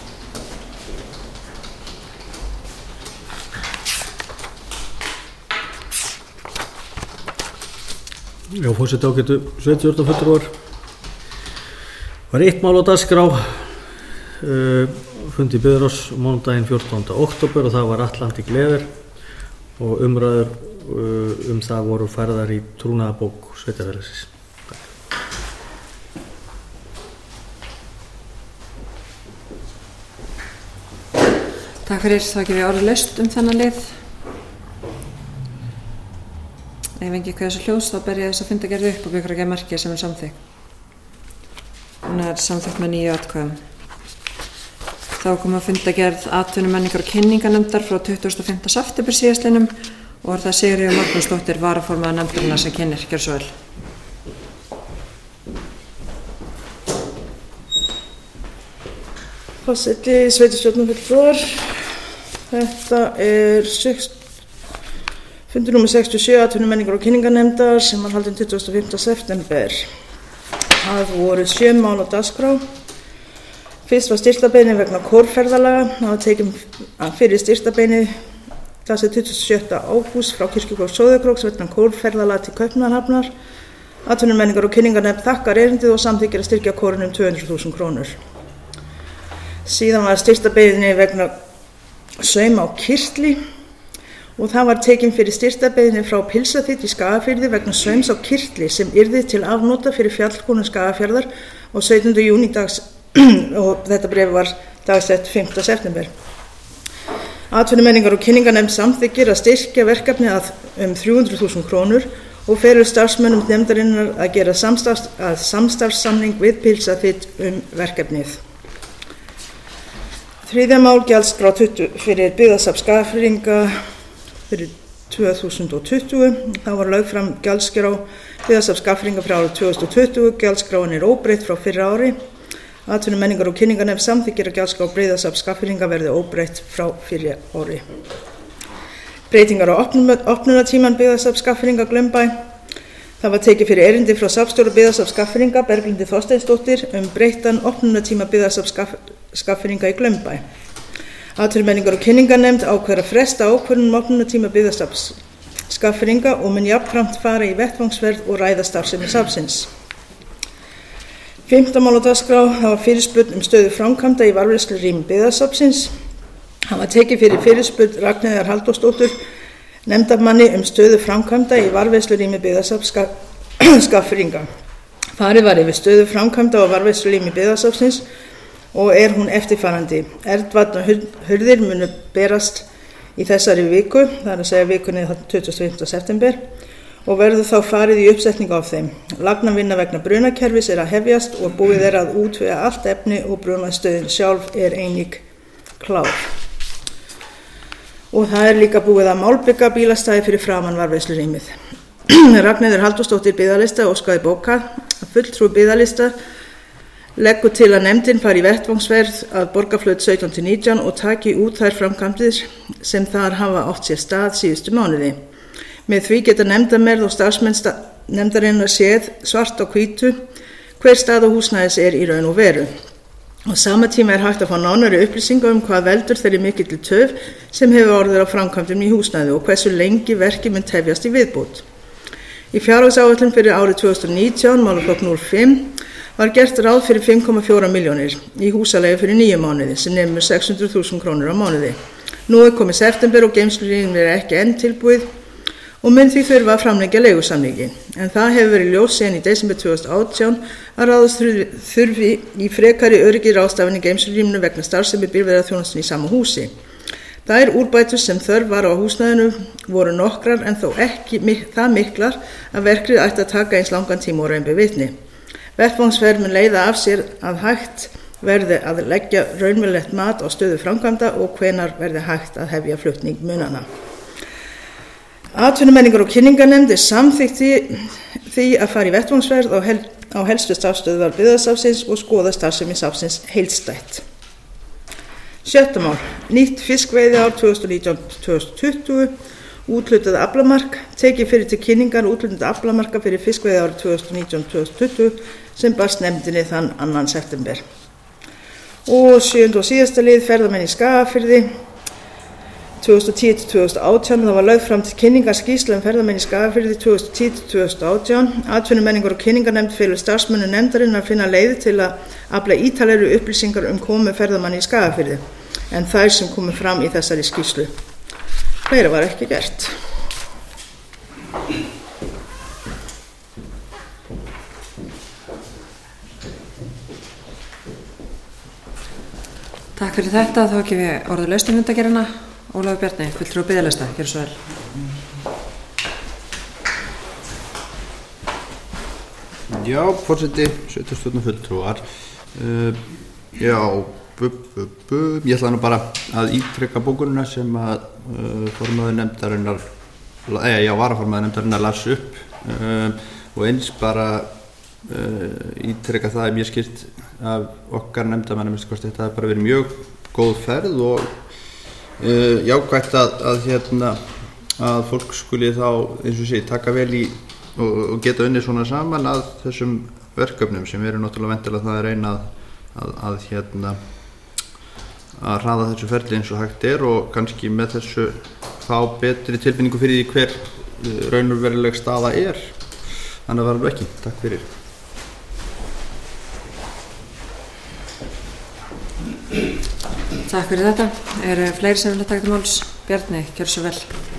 Já, forseti ágætu sveitarstjórnarfulltrúar. Var 1 mál á dagskrá fundi biðarás mánudaginn 14. október og það var Atlantic Leather og umræður það voru færðar í trúnaðarbók sveitarfélagsins. Takk fyrir, þá gefum við orðið laust þennan lið. Ef ekki hvað þessu hljós, þá ber ég þess að fundargerð upp og byggur að gefa merki sem samþykkt. Hún samþykkt með 9 atkvæðum. Þá kom að fundargerð atvinnu menningar og kynningarnefndar frá 25. september síðastliðnum og það Sigríður Magnúsdóttir varaformaður nefndarinnar sem kynir, gjör svo vel. Forseti, sveitarstjórnarfulltrúar. Þetta fundur númer 67 atvinnu menningar og kynningarnefndar sem var haldinn 25. september. Það voru 7 mál á dagskrá. Fyrst var styrktabeiðni vegna kórferðalaga. Það var tekin fyrir styrktabeiðni dagsett 27. ágúst frá Kirkjugóð Sóðakróks vegna kórferðalaga til Kaupmannahafnar. Atvinnu menningar og kynningarnefnd þakkar erindið og samþykkir að styrkja kórinn 200.000 krónur. Síðan var styrktabeiðni vegna sauma á kirtli og það var tekin fyrir styrktabeiðni frá Pilsaþýtt í Skagafirði vegna saums á kirtli sem yrði til afnota fyrir fjallkonum Skagafjarðar á 17. júní og þetta bréf var dagsett 5. september. Atvinnu menningar og kynningarnefnd samþykkir að styrkja verkefni að 300.000 krónur og felur starfsmönnum nefndarinnar að gera samstarfssamning við Pilsaþýtt verkefnið. 3. mál gjaldskrá fyrir byggðasafn Skagfirðinga fyrir 2020. Það var lögð fram gjaldskrá byggðasafn Skagfirðinga fyrir árið 2020. Gjaldskráin óbreytt frá fyrra ári. Atvinnu menningar og kynningarnefnd samþykkir að gjaldskrá byggðasafn Skagfirðinga verði óbreytt frá fyrra ári. Breytingar á opnunartíman byggðasafn Skagfirðinga Glaumbæ. Það var tekið fyrir erindi frá safnstjóra Byggðasafns Skagfirðinga Berglindi Þorsteinsdóttir breyttan opnunartíma Byggðasafns Skagfirðinga í Glaumbæ. Atvinnumenningar- og kynningarnefnd ákveður að fresta ákvörðun opnunartíma Byggðasafns Skagfirðinga og mun jafnframt fara í vettvangsferð og ræða starfsemi safnsins. 5. mál á dagskrá, það var fyrirspurn stöðu framkvæmda í varðveislurými Byggðasafnsins. Það var tekið fyrir fyrirspurn Ragnheiðar Halldórsdóttur nefndarmanni stöðu framkvæmda í varðveislurými Byggðasafns Skagfirðinga. Farið var yfir stöðu framkvæmda og varðveislurými Byggðasafnsins og hún eftirfarandi. Eldvatn og hurðir munu berast í þessari viku, það að segja vikunni 25. september, og verður þá farið í uppsetningu á þeim. Lagnavinna vegna brunakerfis að hefjast og búið að útvega allt efni og brunastöðin sjálf einig klár. Og það líka búið að málbygga bílastæði fyrir framan varðveislurýmið. Ragnheiður Halldórsdóttir byggðarlista óskaði bókað að fulltrúi byggðarlista leggur til að nefndin fari í vettvangsferð að Borgarflöt 17-19 og taki út þær framkvæmdir sem þar hafa átt sér stað síðustu mánuði. Með því geta nefndarmenn og starfsmenn nefndarinnar séð svart á hvítu hver stað og húsnæðis í raun og veru. Á sama tíma hægt að fá nánari upplýsingar hvað veldur þeirri mikilli töf sem hefur orðið á framkvæmdum í húsnæði og hversu lengi verkið mun tefjast í viðbót. Í fjárhagsáætlun fyrir árið 2019, málaflokk 05, var gert ráð fyrir 5,4 milljónir í húsaleigu fyrir 9 mánuði sem nemur 600.000 krónur á mánuði. Nú komið september og geymslurýmið ekki enn tilbúið og mun því þurfa að framlengja leigusamningi. En það hefur verið ljós síðan í desember 2018 að ráðast þurfi í frekari öryggi ráðstafanir í geymslurýminu vegna starfsemi bifreiðaþjónustunnar í sama húsi. Þær úrbætur sem þörf var á húsnæðinu voru nokkrar en þó ekki það miklar að verkrið ætti að taka eins langan tíma og raun ber vitni. Vettvangsferð mun leiða af sér að hægt verði að leggja raunverulegt mat á stöðu framkvæmda og hvenær verði hægt að hefja flutning munana. Atvinnumenningar- og kynningarnefnd samþykkt því að fara í vettvangsferð á helstu starfsstöðvar Byggðasafnsins og skoða starfsemi safnsins heildstætt. 6. mál. Nýtt fiskveiðiár 2019-2020, úthlutað aflamark, tekið fyrir til kynningar úthlutað aflamarka fyrir fiskveiðiár 2019-2020 sem barst nefndinni þann 2. september. Og 7. og síðasta lið, ferðamenn í Skagafirði 2010-2018, það var lögð fram til kynningar skýrsla ferðamenn í Skagafirði 2010-2018. Atvinnumenningar- og kynningarnefnd felur starfsmönnum nefndarinnar að finna leiðir til að afla ítarlegri upplýsingar komu ferðamanna í Skagafirði en þær sem komu fram í þessari skýrslu. Meira var ekki gert. Takk fyrir þetta, þá ekki við orðið lausnumfundagerina. Ólafur Bjarni, fulltrúi byggðarlista, gjörðu svo vel. Já, forseti, sveitarstjórnarfulltrúar. Ég ætla nú bara að ítreka bókunina sem að varaformaður nefndarinnar las upp og eins bara ítreka það mér skýrt af okkar nefndarmanni þetta hafi bara verið mjög góð ferð og jákvætt að fólk skuli þá eins og sé taka vel í og geta unnið svona saman að þessum verkefnum sem eru náttúrulega væntanlega það að reyna að hraða þessu ferli eins og hægt og kannski með þessu fá betri tilfinningu fyrir því hver raunveruleg staða þannig að verður ekki. Takk fyrir. Takk fyrir þetta. Eru fleiri sem vilja taka til máls? Bjarni, gjörðu svo vel.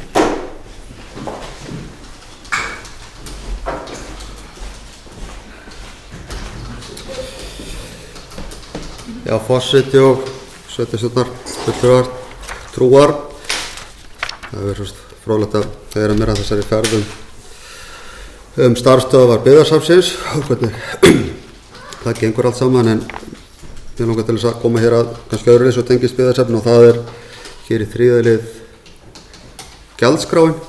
Já, forseti og sveitarstjórnarfulltrúar trúar. Það verður fróðlegt að þeirra mér að þessari ferðum starfsstöðvar Byggðasafnsins og hvernig það gengur allt saman en ég langar til þess að koma hér að kannski öðru og tengist Byggðasafni og það hér í 3. lið gjaldskráin.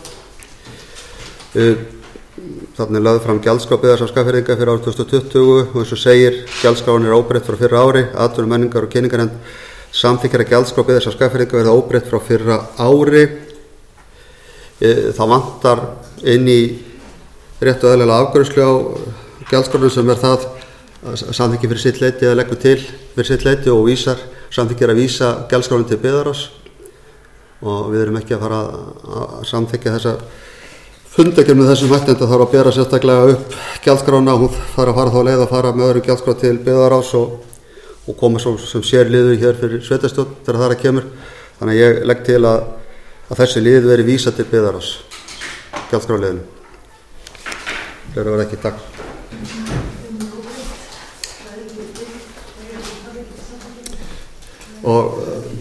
Þarna lögð fram gjaldskrá Byggðasafns Skagfirðinga fyrir árið 2020 og eins og segir gjaldskráin óbreytt frá fyrra ári. Atvinnumenningar- og kynningarnefnd samþykkir að gjaldskrá Byggðasafns Skagfirðinga verði óbreytt frá fyrra ári. Það vantar inn í rétt og eðlilega afgreiðslu á gjaldskránni sem það samþykki fyrir sitt leyti eða leggur til fyrir sitt leyti og samþykkir að vísa gjaldskránni til byggðarráðs og við erum ekki að fara að samþykkja þessa fundagerð með þessum hætti, enda þarf að bera sérstaklega upp gjaldskrána og hún þarf að fara þá leið að fara með öðru gjaldskrá til byggðarráðs og koma sem sérliður hér fyrir sveitarstjórn þegar það kemur. Þannig að ég legg til að þessi lið veri vísað til byggðarráðs gjaldskráliðinu. Það verður ekki takk. Og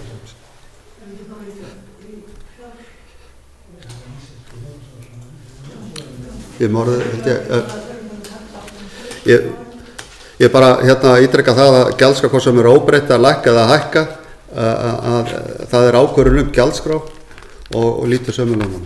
ég bara ítreka það að gjaldskrá hvort sem óbreytt að lækka eða hækka að það ákvörðun gjaldskrá og lítið sömulegum.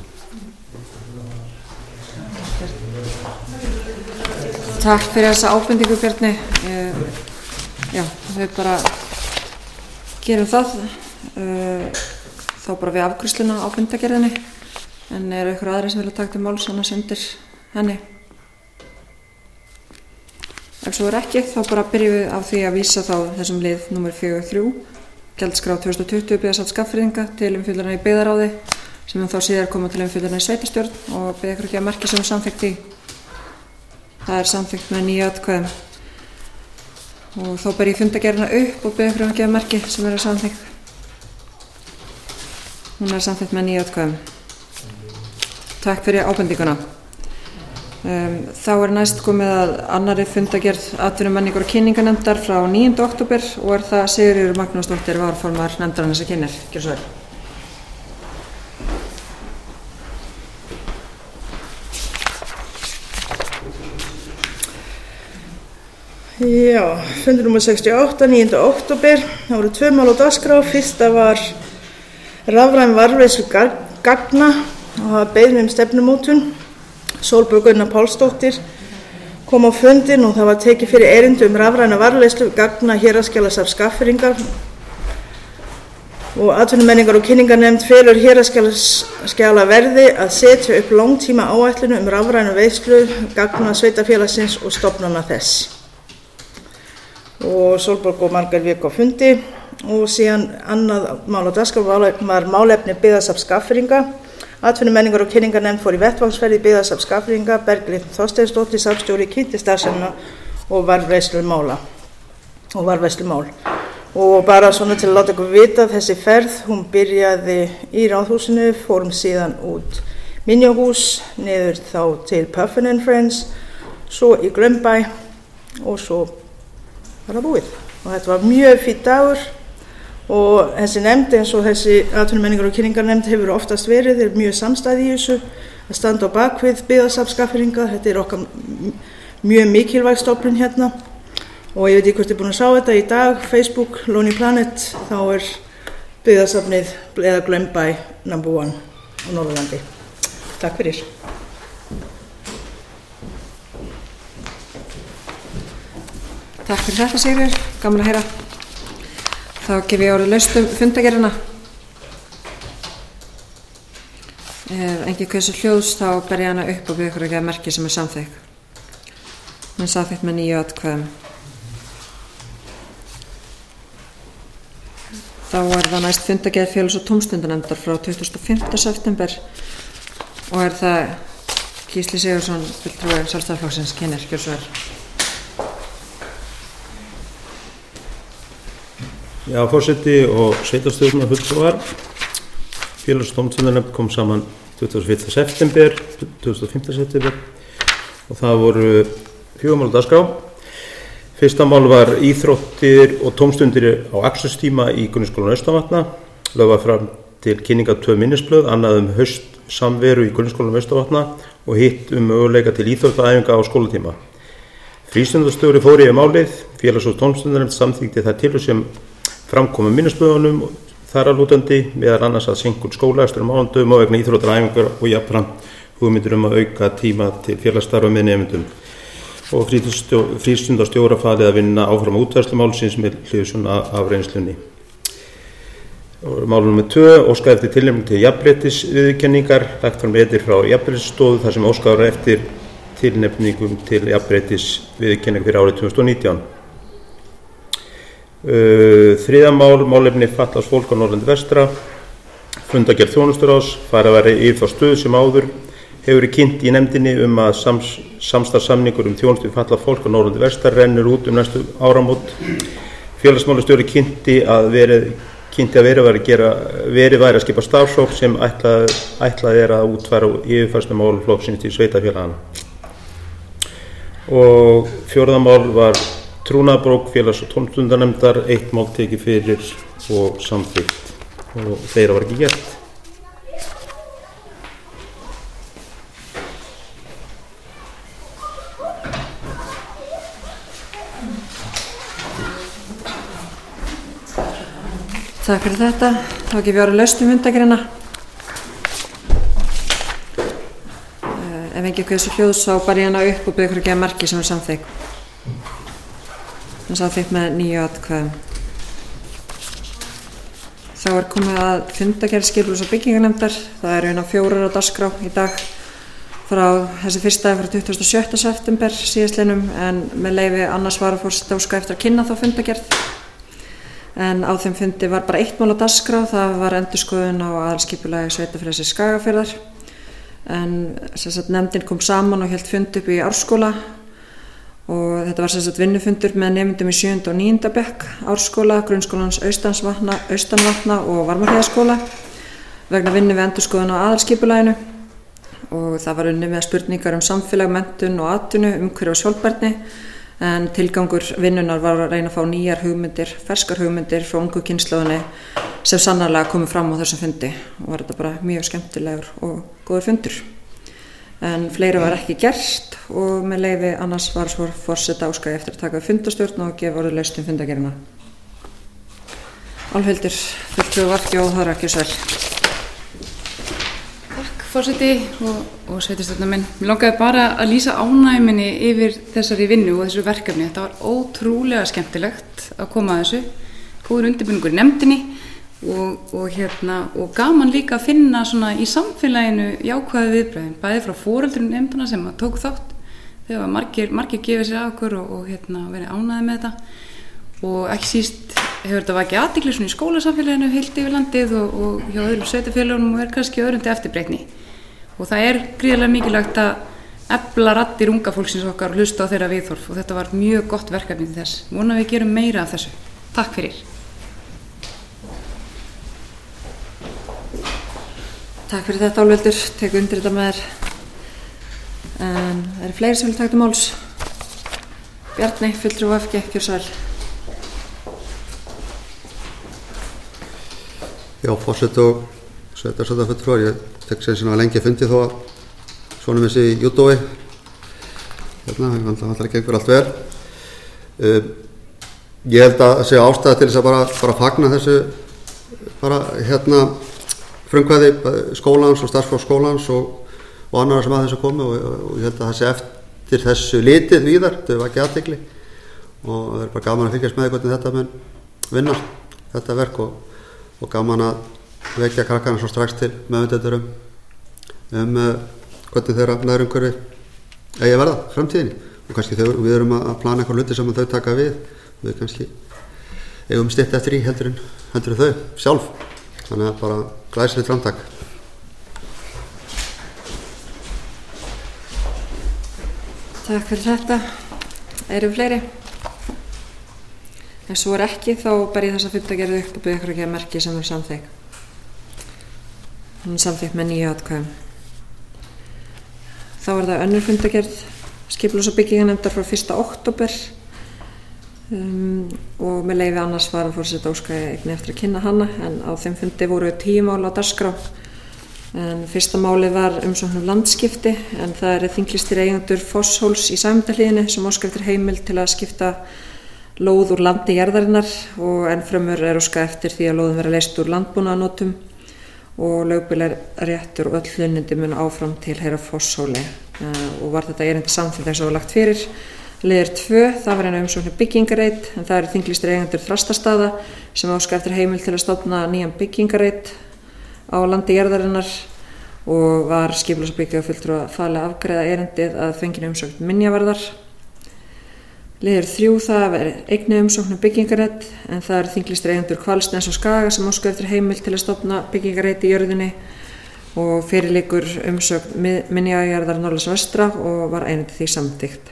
Takk fyrir þessa ábendingu, Bjarni. Já, við bara gerum það þá bara við afgreiðsluna á fundagerðinni, en ykkur aðri sem vilja taka til máls annars undir henni? Ef svo ekki, þá bara byrjum við á því að vísa þá þessum lið númer 43, gjaldskrá 2020 byggðasafn Skagfirðinga til umfjöllunar í byggðarráði sem þá síðar koma til umfjöllunar í sveitarstjórn og biðja ykkur ekki að merkja sem samþykkt í. Það samþykkt með 9 atkvæðum. Og þá ber ég fundagerðina upp og biðja ykkur ekki að merkja sem samþykkt. Hún samþykkt með 9 atkvæðum. Takk fyrir ábendinguna. Þá næst komið að annarri fundagerð atvinnu-, menningar- og kynningarnefndar frá 9. október og það Sigríður Magnúsdóttir varaformaður nefndarinnar sem kynnir. Gjörðu svo vel. Já, fundur númer 68, 9. október. Það voru 2 mál á dagskrá. Fyrsta var rafræn varðveislu gagna og það beiðni stefnumótun. Sólborg Gunnar Pálsdóttir kom á fundin og það var tekið fyrir erindi rafræna varðveislu gagna héraðsskjalasafns Skagfirðinga og atvinnu-, menningar- og kynningarnefnd felur héraðsskjalaverði að setja upp langtíma áætlun rafræna veislu gagna sveitarfélagsins og stofnana þess. Og Sólborg og Margar viku á fundi og síðan annað mál á dagskrá var málefni byggðasafns Skagfirðinga. Atvinnu-, menningar- og kynningarnefnd fór í vettvangsferð í byggðasafn Skagfirðinga. Berglind Þorsteinsdóttir safnstjóri kynnti starfsemina og varðveislumál. Og bara svona til að láta ykkur vita, þessi ferð, hún byrjaði í Ráðhúsinu, fórum síðan út Minjahús, niður þá til Puffin & Friends, svo í Glaumbæ og svo var það búið. Og þetta var mjög fínn dagur. Og þessi nefnd eins og þessi atvinnu-, menningar- og kynningarnefnd hefur oftast verið, mjög samstæði í þessu að standa á bakvið byggðasafn Skagfirðinga. Þetta okkar mjög mikilvæg stofnun hérna og ég veit ekki hvort þið búin að sjá þetta í dag, Facebook, Lonely Planet, þá byggðasafnið eða Glaumbæ #1 á Norðurlandi. Takk fyrir. Takk fyrir þetta, Sigríður. Gaman að heyra. Þá gef ég orðið laust fundagerðina. Ef enginn kaus hljóðs þá ber ég hana upp og biðja ykkur ekki að merkja sem samþykkt. Hún samþykkt með 9 atkvæðum. Þá það næst fundagerð félags- og tómstundanefndar frá 25. september og það Gísli Sigurðsson, fulltrúi Sjálfstæðisflokksins, kynnir. Gjörðu svo vel. Já, forseti og sveitarstjórnarfulltrúar. Félags- og tómstundanefnd kom saman 21. september og það voru 4 mál á dagskrá. Fyrsta mál var íþróttir og tómstundir á aksturstíma í Grunnskólanum Austavatna. Lögð var fram til kynningar 2 minnisblöð, annað haustsamveru í Grunnskólanum Austavatna og hitt möguleika til íþróttaæfinga á skólatíma. Frístundastjóri fór yfir málið. Félags- og tómstundanefnd samþykkti það til sem framkomu minnisblöðunum þar að lútandi, meðal annars að seinkun skólaaksturs á mánudögum og vegna íþróttaæfingar og jafnframt hugmyndir að auka tíma til félagsstarfa með nemendum. Og frístundastjóra falið að vinna áfram útfærslu málsins með hliðsjón af reynslunni. Mál nr. 2, óskað eftir tilnefningu til jafnréttisviðurkenningar, lagt fram erindi frá Jafnréttisstofu þar sem óskað var eftir tilnefningum til jafnréttis viðurkenningar fyrir árið 2019. Þriðja málefni fatlaðs fólk á Norðurlandi vestra, fundargerð þjónusturáðs, fara að vera yfir þá stöðu sem áður hefur verið kynnt í nefndinni að samstarfssamningur þjónustu við fatlað fólk á Norðurlandi vestra rennur út næstu áramót. Félagsmálastjóri kynnti að verið væri að skipa starfshóp sem ætlað að útfæra yfirfærslu málaflokksins til sveitarfélaganna. Og fjórða mál var trúnaðarbók félags- og tómstundanefndar, 1 mál tekið fyrir og samþykkt og þeirra var ekki gert. Takk fyrir þetta. Þá ekki við ára laustum fundargerðina. Ef ekki hversu hljóð þá bar ég hana upp og byrja ykkur að gefa marki sem er samþykkt. Það er samþykkt með 9 atkvæðum. Þá er komið að fundargerð skipulags- og byggingarnefndar. Það eru 4 á dagskrá í dag frá þessi fyrsta frá 27. september síðastliðnum en með leyfi annars varaforseta óska eftir að kynna þá fundargerð. En á þeim fundi var bara 1 mál á dagskrá, það var endurskoðun á aðalskipulagi sveitarfélagsins Skagafjarðar. En nefndin kom saman og hélt fund upp í Árskóla og þetta var vinnufundur með nemendum í 7. og 9. bekk Árskóla, grunnskólans Austanvatna og Varmahlíðaskóla vegna vinnu við endurskoðun á aðalskipulaginu og það var unnið með spurningar samfélag, menntun og atvinnu, umhverfi og sjálfbærni. En tilgangur vinnunar var að reyna að fá nýjar hugmyndir, ferskar hugmyndir frá ungu kynslóðinni sem sannarlega komið fram á þessum fundi og var þetta bara mjög skemmtilegur og góður fundur. En fleira var ekki gert og með leyfi annars var forseta óskaði eftir að taka fundastjórn og gefa orðið laust fundargerðina. Álfhildur, fulltrúi VG og það ekki svel. Forseti og sveitarstjórnarmenn. Mér langaði bara að lýsa ánægjuminni yfir þessari vinnu og þessu verkefni. Þetta var ótrúlega skemmtilegt að koma að þessu. Góður undirbúningur í nefndinni og gaman líka að finna svona í samfélaginu jákvæðu viðbrögðin, bæði frá foreldrum nefndina sem að tók þátt. Þegar margir gefið sér að okkur og verið ánægði með þetta. Og ekki síst hefur þetta vakið athygli svona í skólasamfélaginu heilt yfir landið og hjá öðrum sveitarfélögunum og kannski öðrum til eftirbreytni. Og það gríðarlega mikilvægt að efla raddir unga fólksins okkar og hlusta á þeirra viðhorf og þetta var mjög gott verkefni til þess. Vona við gerum meira af þessu. Takk fyrir. Takk fyrir þetta Álfhildur, tek undir þetta með þér. En það eru fleiri sem vil taka til máls. Bjarni, fulltrúi VG, gjörðu svo vel. Já, forseti og sveitarstjórnarfulltrúar, ég tek sér sem að lengi fundið þó að svonum þessi í júdói. Ég vantar ekki einhver allt vel. Ég held að það sé ástæða til þess að bara fagna þessu frumkvæði skólans og starfsfólks skólans og annarra sem að þessu komi og ég held að það sé eftir þessu litið víðar, þau var ekki athygli og það er bara gaman að fylgjast með hvernig þetta mun vinna, þetta verk og gaman að vekja krakkarna svo strax til meðvitaður hvernig þeirra nærumhverfi eigi að verða framtíðinni og kannski við erum að plana eitthvað hluti sem þau taka við og við kannski eigum stytt eftir í heldur þau sjálf, þannig að bara glæsilegt framtak. Takk fyrir þetta. Eru fleiri? Ef svo ekki þá ber ég þessa fundargerð upp og byrja ykkur að gefa merki sem er samþykkt. Hún er samþykkt með 9 atkvæðum. Þá er það önnur fundargerð skipulags- og byggingarnefndar frá 1. október og með leyfi annars varaforseta óskaði einnig eftir að kynna hana en á þeim fundi voru 10 mál á dagskrá. En fyrsta málið var umsókn landskipti en það er þinglýstir eigendur Fosshóls í Sæmundahlíðinni sem óskar eftir heimild til að skipta lóð úr landi jarðarinnar og ennfremur er óskað eftir því að lóðin verði leyst úr landbúnaðarnotum og lögbýlisréttur og öll hlunnindi mun áfram tilheyra Fosshóli og var þetta erindi samþykkt eins og lagt fyrir. Liður 2, það var eina umsókn byggingareit en það eru þinglýstir eigendur Þrastastaða sem óskar eftir heimild til að stofna nýjan byggingareit á landi jarðarinnar og var skipulags- og byggingarfulltrúa falið að afgreiða erindið að fenginu umsókn minjavarðar. Liður 3, það er einnig umsókn byggingarrétt, en það eru þinglýstir eigendur Hvalsness og Skaga sem óska eftir heimild til að stofna byggingarrétt í jörðinni og fyrir liggur umsókn minjajarðar Norðlands vestra og var erindið því samþykkt.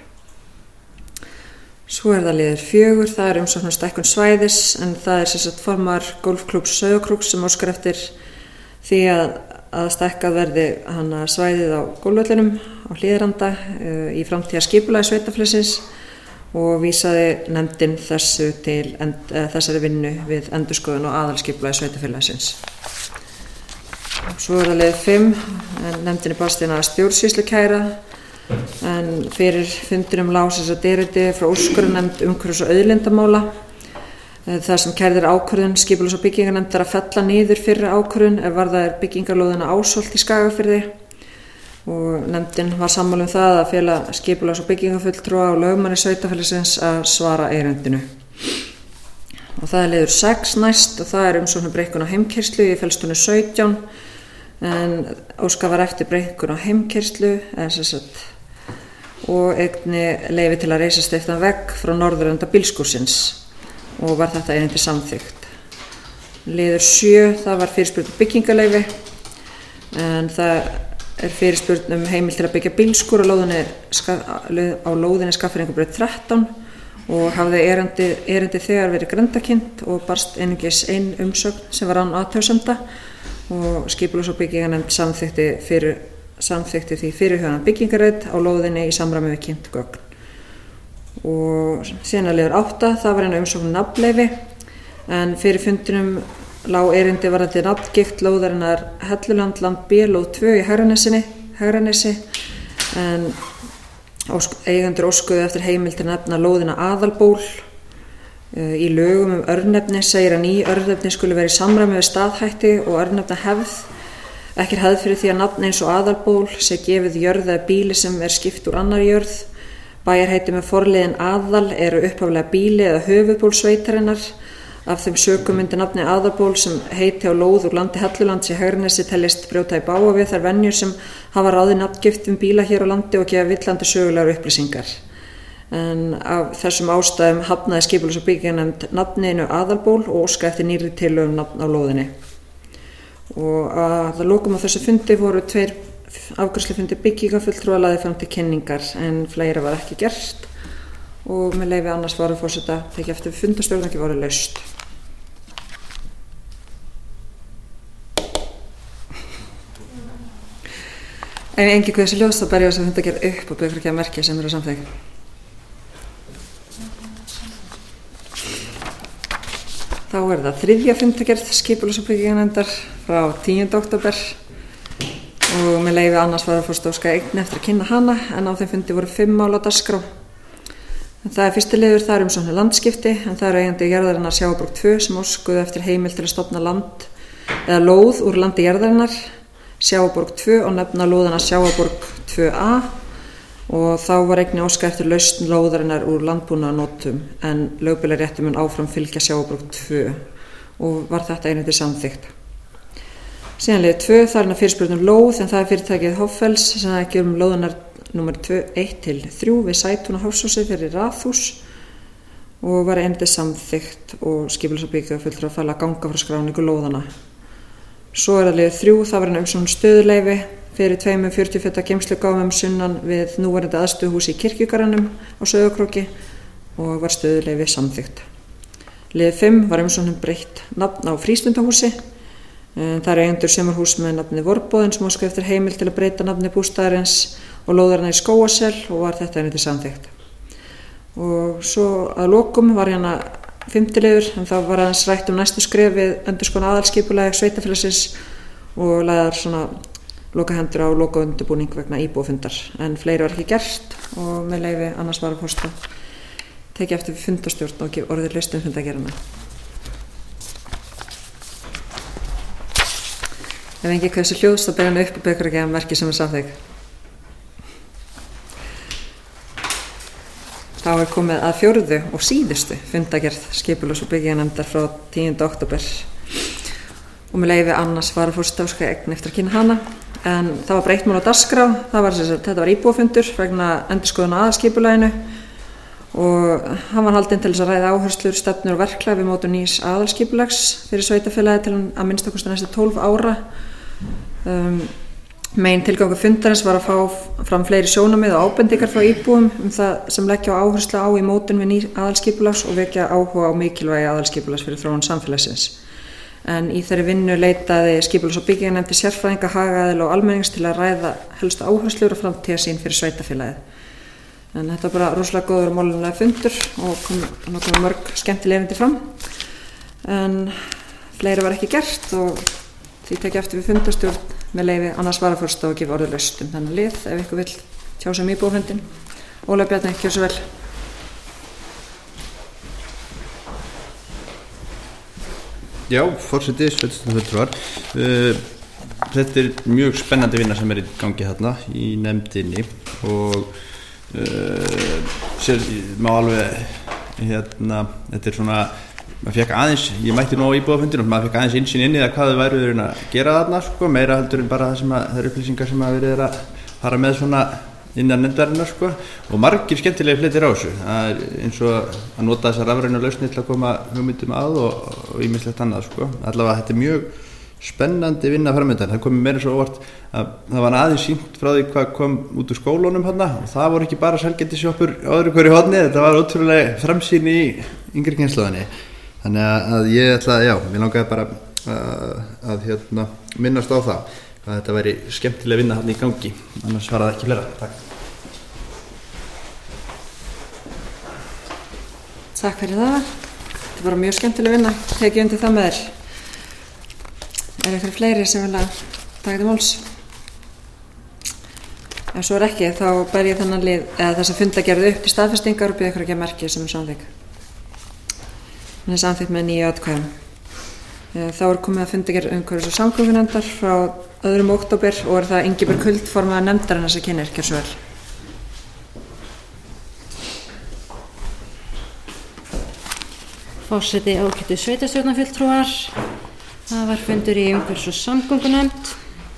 Svo er það liður 4, það er umsókn stækkun svæðis, en það er sem sagt formaður golfklúbbs Sauðárkróks sem óskar eftir því að stækkað verði svæðið á golfvellinum á Hlíðarenda í framtíðar skipulagi sveitarfélagsins og vísaði nefndin þessari vinnu við endurskoðun og aðalskipulagi sveitarfélagsins. Svo er það liður 5, en nefndinni barst stjórnsýslukæra, en fyrir fundinum lá erindi frá úrskurðarnefnd umhverfis- og auðlindamála. Það sem kærðir ákvörðun skipulags- og byggingarnefndar að fella niður fyrri ákvörðun ef varðaði byggingarlóðina Ásholt í Skagafirði. Og nefndin var sammála það að fela skipulags- og byggingarfulltrúa og lögmanni sveitarfélagsins að svara erindinu. Og það er liður 6 næst og það er umsókn breikkun á heimkeyrslu í Fellstúni 17, en óskað var eftir breikkun á heimkeyrslu og einnig leyfi til að reisa steyptan vegg frá norðurenda bílskúrsins og var þetta erindi samþykkt. Liður 7, það var fyrirspurn byggingarleyfi, en það er fyrirspurn heimild til að byggja bílskúr á lóðinni Skagfirðingabraut 13 og hafði erindi þegar verið grenndarkynnt og barst einungis ein umsögn sem var án athugasemda og skipulags- og byggingarnefnd samþykkti því fyrirhugaðan byggingarrétt á lóðinni í samræmi við kynnt gögn. Og síðan liður 8, það var eina umsókn nafnleyfi, en fyrir fundinum lá erindi varðandi nafngift lóðarinnar Helluland land B lóð 2 í Hegranesi, en eigendur óskuðu eftir heimild til að nefna lóðina Aðalból. Í lögum örnefni segir að ný örnefni skuli vera í samræmi við staðhætti og örnefnahefð. Ekki er hefð fyrir því að nafn eins og Aðalból sé gefið jörð eða býli sem er skipt úr annar jörð. Bæjarheiti með forliðin Aðal eru upphaflega býli eða höfuðból sveitarinnar. Af þeim sökum myndi nafni Aðalból sem heiti á lóð úr landi Hellulands í Hegranesi teljast brjóta í bága við þær venjur sem hafa ráðið nafngiftum bíla hér á landi og gefa villandi sögulegar upplýsingar. En af þessum ástæðum hafnaði skipulags- og byggingarnefnd nafninu Aðalból og óskaði eftir nýrri tillögu nafn á lóðinni. Og að lokum á þessu fundi voru 2 afgreiðslufundi byggingarfulltrúa lagðir fram til kynningar, en fleira var ekki gert og með leyfi annars varaforseta tekið eftir fundastjórn ekki voru laust. Ef engi hvað þessi ljós þá ber ég þess að fundagerð upp og byrja ekki að merkja sem eru samþykkt. Þá er það 3. fundagerð skipulags- og byggingarnefndar frá 10. október og með leyfi annars varaforseta óskaði einnig eftir að kynna hana, en á þeim fundi voru 5 mál á dagskrá. Það er fyrsti liður, það er umsókn landskipti, en það er eigandi jarðarinnar Sjávarborg 2 sem óskuðu eftir heimild til að stofna land eða lóð úr landi jarðarinnar Sjávarborg 2 og nefna lóðina Sjávarborg 2A og þá var einnig óskað eftir lausn lóðarinnar úr landbúnaðarnotum, en lögbýlaréttur mun áfram fylgja Sjávarborg 2 og var þetta einnig samþykkt. Síðan liður 2, það er fyrirspurn lóð, en það er fyrirtækið Hoffells sem ekki lóðunar nr. 1-3 við Sætún og Hofsósi fyrir Raðhús og var einnig samþykkt og skipulags- og byggingarfulltrúa að fela að ganga frá skráningu lóðana. Svo er það liður 3, það var umsókn stöðuleyfi fyrir 2 40 feta geymslugámum sunnan við núverandi aðstöðuhúsi í Kirkjugarðinum á Sauðárkróki og var stöðuleyfi samþykkt. Liður 5 var umsókn breytt nafn á frístundahúsi. Það er eigendur sumarhús með nafni Vorbóðin sem óskaði eftir heimild til að breyta nafni bústaðarins og lóðarna í Skógasel og var þetta einnig samþykkt. Og svo að lokum var 5. liður, en þá var aðeins rætt næstu skref við endurskoðun aðalskipulagi sveitarfélagsins og lagðar lokahendur á lokaundirbúning vegna íbúafundar, en fleiri var ekki gert og með leyfi annars varaforseta tekið eftir fundastjórn og ekki orðið laust fundagerðina. Ef engi hvað þessi hljóðs þá ber hann upp og ber ekki að merki sem er samþykkt. Þá er komið að 4. og síðustu fundagerð skipulags- og byggingarnefndar frá 10. október og með leyfi annars varaforseta óskaði eign eftir að kynna hana, en það var breytt mál á dagskrá. Þetta var íbúafundur vegna endurskoðun á aðalskipulaginu og hann var haldinn til þess að ræða áherslur, stefnur og verklag við mótun nýs aðalskipulags fyrir sveitarfélagið til að minnsta kosti næstu 12 ára. Megin tilgangur fundarins var að fá fram fleiri sjónarmið og ábendingar frá íbúum það sem leggja á áherslu á í mótun við nýs aðalskipulags og vekja áhuga á mikilvægi aðalskipulags fyrir þróun samfélagsins. En í þeirri vinnu leitaði skipulags- og byggingarnefnd sérfræðinga, hagaðila og almennings til að ræða helstu áherslur og framtíðarsýn fyrir sveitarfélagið. En þetta var bara rosalega góður og málefnalegur fundur og kom mörg skemmtileg erindi fram. En fleira var ekki gert og því tek ég eftir við fundarstjórn með leyfi annars varaforsta og gefa orðið laust þennan lið ef ykkur vill tjá sig íbúafundinn. Ólafur Bjarni, gjörðu svo vel. Já, forseti, sveitarstjórnarfulltrúar. Þetta mjög spennandi vinna sem í gangi þarna í nefndinni og sér má alveg þetta svona maður fekk aðeins, ég mætti nú á íbúafundinum, maður fekk aðeins innsýn inn í það hvað þau væru að gera þarna sko, meira heldur en bara þær upplýsingar sem að verið að fara með svona innan nefndarinnar sko og margir skemmtilega fletir á þessu. Það eins og að nota þessar rafrænu lausnir til að koma hugmyndum að og ýmislegt annað sko. Allavega þetta mjög spennandi vinna framöndan. Það kom meira svo óvart að það var aðeins sýnt frá því hvað kom út úr skólunum hérna og það voru ekki bara sælgætissjoppur á öðru hverju horni, þetta var ótrúlega framsýn í yngri kynslóðinni. Þannig að ég ætla, mér langaði bara að minnast á það að þetta væri skemmtilega vinna hérna í gangi, annars var það ekki fleira. Takk. Takk fyrir það. Þetta var mjög skemmtilega vinna, tekið undir það með þér. Eitthvað fleiri sem vilja taka til máls? Ef svo ekki, þá ber ég þennan lið eða þessa fundagerð upp til staðfestingar og bið ykkur ekki að merkja sem samþykk. Það samþykkt með 9 atkvæðum. Þá komið að fundagerð umhverfis- og samgöngunefndar frá 2. október og það Ingibjörg Huld formaður nefndarinnar sem kynnir, gjörðu svo vel. Forseti ágætu sveitarstjórnarfulltrúar. Það var fundur í umhverfis- og samgöngunefnd.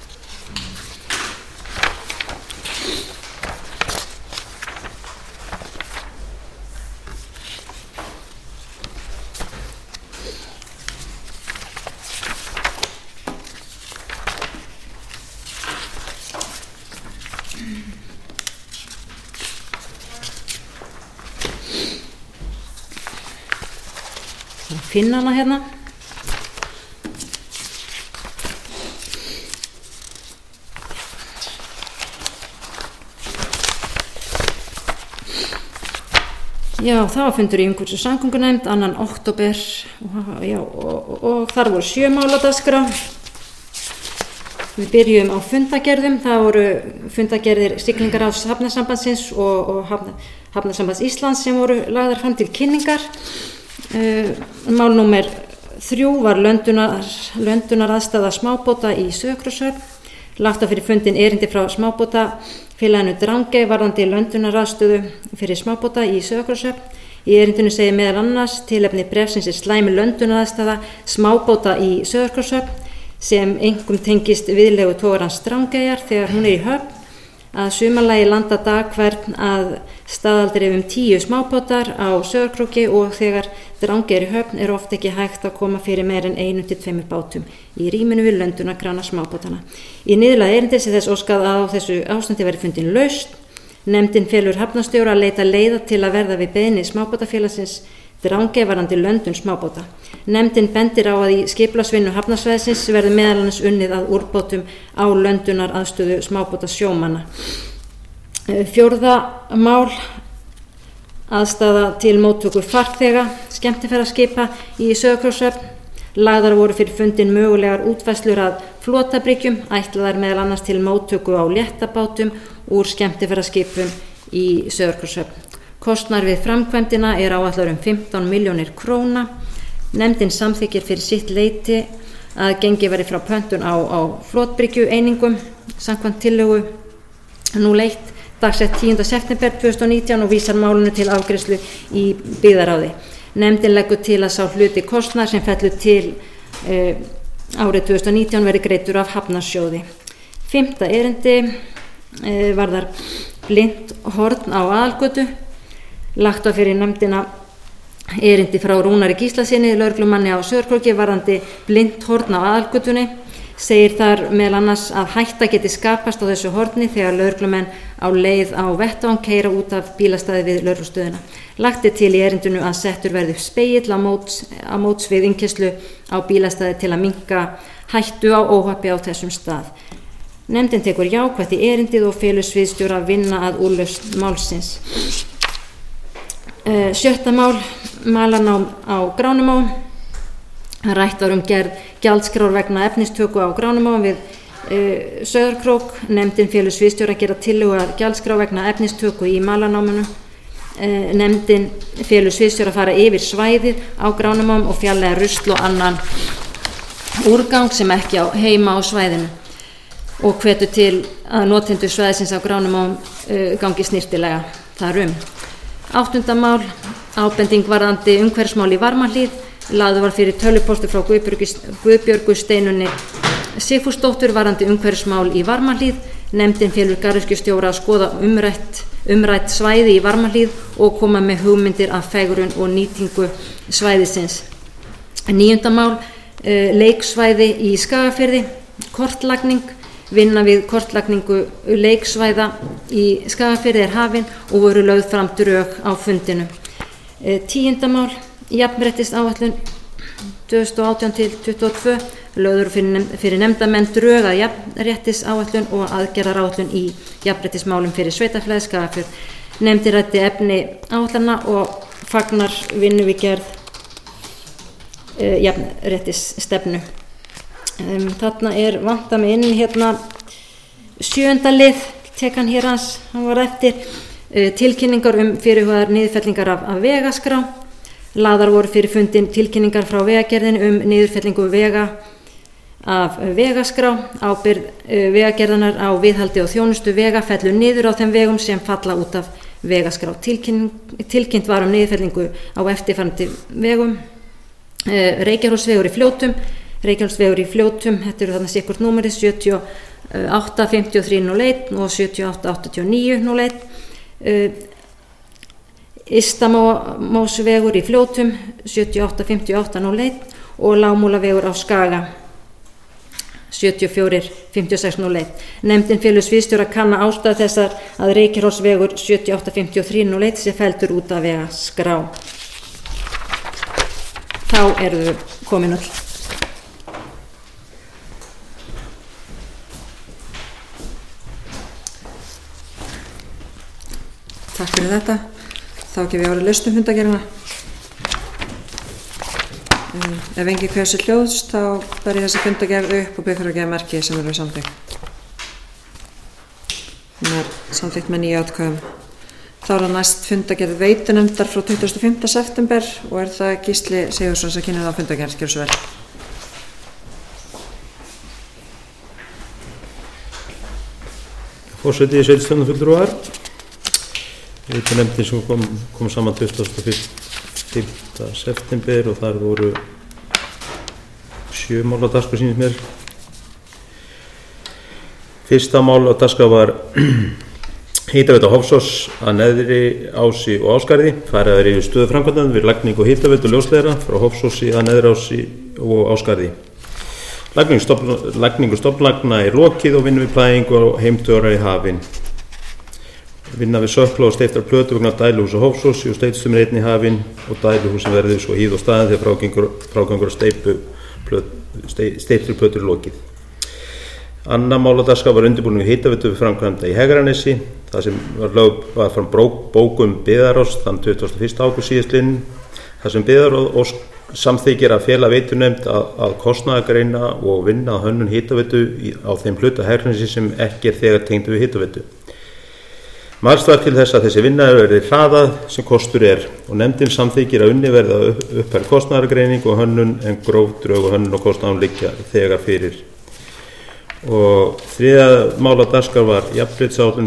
Finna hana hérna. Já, það var fundur í umhverfis- og samgöngunefnd 2. október og þar voru 7 mál á dagskrá. Við byrjum á fundagerðum. Það voru fundagerðir Siglingaráðs Hafnasambandsins og Hafnasambands Íslands sem voru lagðar fram til kynningar. Mál númer 3 var löndunaraðstaða smábáta í Sauðárkrókshöfn. Lagt á fyrir fundin erindi frá smábátafélaginu Drangey varðandi löndunaraðstöðu fyrir smábáta í Sauðárkrókshöfn. Í erindinu segir meðal annars tilefni bréfsins slæm löndunaraðstaða smábáta í Sauðárkrókshöfn sem einkum tengist viðlegu togarans Drangeyjar þegar hún í höfn. Að sumarlagi landa dag hvern að staðaldri 10 smábátar á Sauðárkróki og þegar Drangey í höfn oft ekki hægt að koma fyrir meir en 1 til 2 bátum í rýminu við löndunarkrana smábátana. Í niðurlagi erindis þess óskað að á þessu ástandi verði fundin lausn. Nefndin felur hafnarstjóra að leita leiða til að verða við beiðni smábátafélagsins Drangey varðandi löndun smábáta. Nefndin bendir á að í skipulagsvinnu hafnarsvæðisins verði meðal annars unnið að úrbótum á löndunaraðstöðu smábáta sjómanna. 4. mál, aðstaða til móttöku farþega skemmtiferðaskipa í Sauðárkrókshöfn. Lagðar voru fyrir fundin mögulegar útfærslur að flotabryggjum, ætlaðar meðal annars til móttöku á léttabátum úr skemmtiferðaskipum í Sauðárkrókshöfn. Kostnaður við framkvæmdina áætlaður 15 milljónir króna. Nefndin samþykkir fyrir sitt leyti að gengið verði frá pöntun á flotbryggju einingum samkvæmt tillögu númer 1 dagsett 10. september 2019 og vísar málinu til afgreiðslu í byggðaráði. Nefndin leggur til að sá hluti kostnaðar sem fellur til árið 2019 verði greiddur af hafnarsjóði. 5. erindi varðar blint horn á aðalgötu. Lagt var fyrir nefndina erindi frá Rúnari Gíslasyni, lögreglumanni á Sauðárkróki varðandi blint horn á aðalgötunni. Segir þar meðal annars að hætta geti skapast á þessu horni þegar lögreglumenn á leið á vettvang keyra út af bílastæði við lögreglustöðina. Lagt til í erindinu að settur verði upp spegill á móts við innkeyrslu á bílastæði til að minnka hættu á óhappi á þessum stað. Nefndin tekur jákvætt í erindið og felur sviðsstjóra að vinna að úrlausn málsins. 7. mál, malarnám á Gránumá. Rætt var gerð gjaldskrár vegna efnistöku á Gránumá við Sauðárkrók. Nefndin felur sviðsstjóra að gera tillögu að gjaldskrá vegna efnistöku í malarnáminu. Nefndin felur sviðsstjóra að fara yfir svæðið á Gránumám og fjarlægja rusl og annan úrgang sem ekki á heima á svæðinu og hvetur til að notendur svæðisins á Gránumám gangi snyrtilega þar 8. mál, ábending varðandi umhverfismál í Varmahlíð. Lagður var fyrir tölvupósti frá Guðbjörgu Steinunni Sigfúsdóttur varðandi umhverfismál í Varmahlíð. Nefndin felur garðyrkjustjóra að skoða umrætt svæði í Varmahlíð og koma með hugmyndir af fegrun og nýtingu svæðisins. 9. mál, leiksvæði í Skagafirði, kortlagning. Vinna við kortlagningu leiksvæða í Skagafirði hafin og voru lögð fram drög á fundinu. 10. mál, jafnréttisáætlun 2018-22. Lögður fyrir nefndamenn drög að jafnréttisáætlun og aðgerðaráætlun í jafnréttismálum fyrir sveitarfélagið Skagafjörð. Nefndin ræddi efni áætlana og fagnar vinnu við gerð jafnréttisstefnu. Þarna vanta mig inn 7. lið, tek hann hér hans, hann var eftir tilkynningar fyrirhugaðar niðurfellingar af vegaskrá. Lagðar voru fyrir fundin tilkynningar frá vegagerðin niðurfellingu vega af vegaskrá. Ábyrgð vegagerðanar á viðhaldi og þjónustu vega fellur niður á þeim vegum sem falla út af vegaskrá. Tilkynnt var niðurfellingu á eftirfarandi vegum: Reykjanesvegur í Fljótum, þetta eru þarna sikkurt númerið 785301 og 788901. Istamósvegur í Fljótum 785801 og Lágmúlavegur á Skaga 745601. Nefndin felur sviðsstjóra að kanna ástæðu þessar að Reykjanesvegur 785301 sé felldur út af vegaskrá. Þá eru þau komin öll. Takk fyrir þetta. Þá gef ég orðið lausn fundargerðina. Ef enginn kveður sér hljóðs, þá ber ég þessa fundargerð upp og bið fyrir að gefa merki sem eru samþykkt. Hún samþykkt með 9 atkvæðum. Þá það næst fundargerð veitunefndar frá 25. september og það Gísli Sigurðsson sem kynnir þá fundargerð. Gjörðu svo vel. Forseti sveitarstjórnarfulltrúar. Veitunefndin sem kom saman 25. september og þar voru 7 mál á dagskrá sýnist mér. Fyrsta mál á dagskrá var hitaveita Hofsós að Neðri Ási og Ásgarði. Farið er yfir stöðuframkvæmdina við lagningu hitaveitu og ljósleiðara frá Hofsósi að Neðri Ási og Ásgarði. Lagningu stofnlagna er lokið og vinnu við plægingu og heimtörar í hafin. Vinna við sökkla og steyptar plötur vegna dæluhús á Hofsósi og steypstum einnig í hafin og dæluhúsin verður svo hýð og staðin þegar frágangur steyptri plötur er lokið. Annað mál á dagskrá var undirbúningur hitaveitu framkvæmda í Hegranesi, það sem var fram bókum Byggðarás þann 21. ágúst síðastliðinn, þar sem Byggðarás samþykir að fela veitunefnd að kostnaðargreina og vinna að hönnun hitaveitu á þeim hluta Hegranesi sem ekki er þegar tengd við hitaveitu. Mælst var til þess að þessi vinna verði hraðað sem kostur er og nefndin samþykir að unni verða upphæð kostnaðargreining og hönnun en gróf drög og hönnun og kostnaðum liggja þegar fyrir. Og þriðja mál á dagskrá var jafnréttisáætlun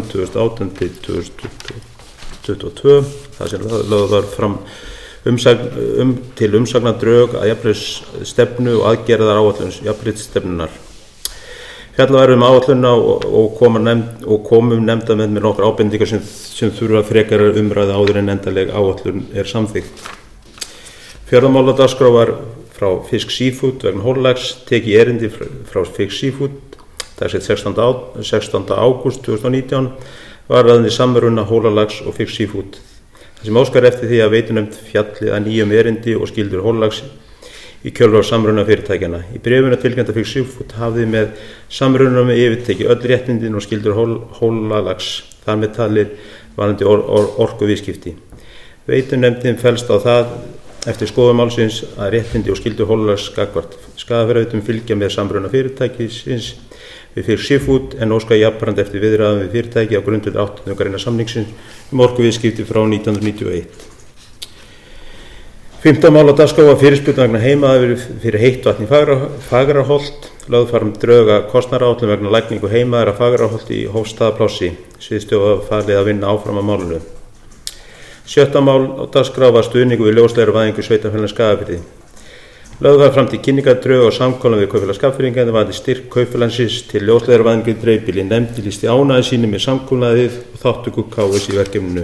2018-2022, það sem lögð var fram til umsagnar drög að jafnréttisstefnu og aðgerðaráætlun jafnréttisstefnunnar. Fjallað var áætlunina og komum nefndamenn með nokkrar ábendingar sem þurfa frekara umræðu áður en endanleg áætlun samþykkt. Fjórða mál á dagskrá var frá Fisk Seafood vegna hólalags, tekið erindi frá Fisk Seafood dagsett 16. ágúst 2019 varðandi samruna hólalags og Fisk Seafood. Það sem óskar eftir því að veitunefnd fjalli að nýjum erindi og skyldur hólalags í kjölfar samruna fyrirtækjanna. Í bréfinu tilgreinda Fisk Seafood hafði með samrunanum yfirtekið öll réttindin og skyldur hólalags, þar með talið varðandi orkuviðskipti. Veitunefndin fellst á það eftir skoðun málsins að réttindi og skyldur hólalags gagnvart skaðafjarðaveitum fylgja með samruna fyrirtækisins við Fisk Seafood en óskar jafnframt eftir viðræðum við fyrirtæki á grundvelli 8. greinar samningsins orkuviðskipti frá 1991. 15. mál á dagskrá var fyrirspurn vegna heimaðar fyrir heitt vatn í Fagraholt, lögð fram drög að kostnaðaráætlun vegna lagningu heimaðar að Fagraholt í Hofsstaðaplássi. Sviðsstjóra falið að vinna áfram að málinu. 17. mál á dagskrá var stuðningur við ljósleiðaravæðingu sveitarfélagsins Skagafirði. Lögð var fram til kynningadrög og samkomulag við Kaupfélag Skagfirðinga varðandi styrk kaupfélagsins til ljósleiðaravæðingu í dreifbýli. Nefndin lýsti ánægju sínu með samkomulagið og þátttöku KS í verkefninu.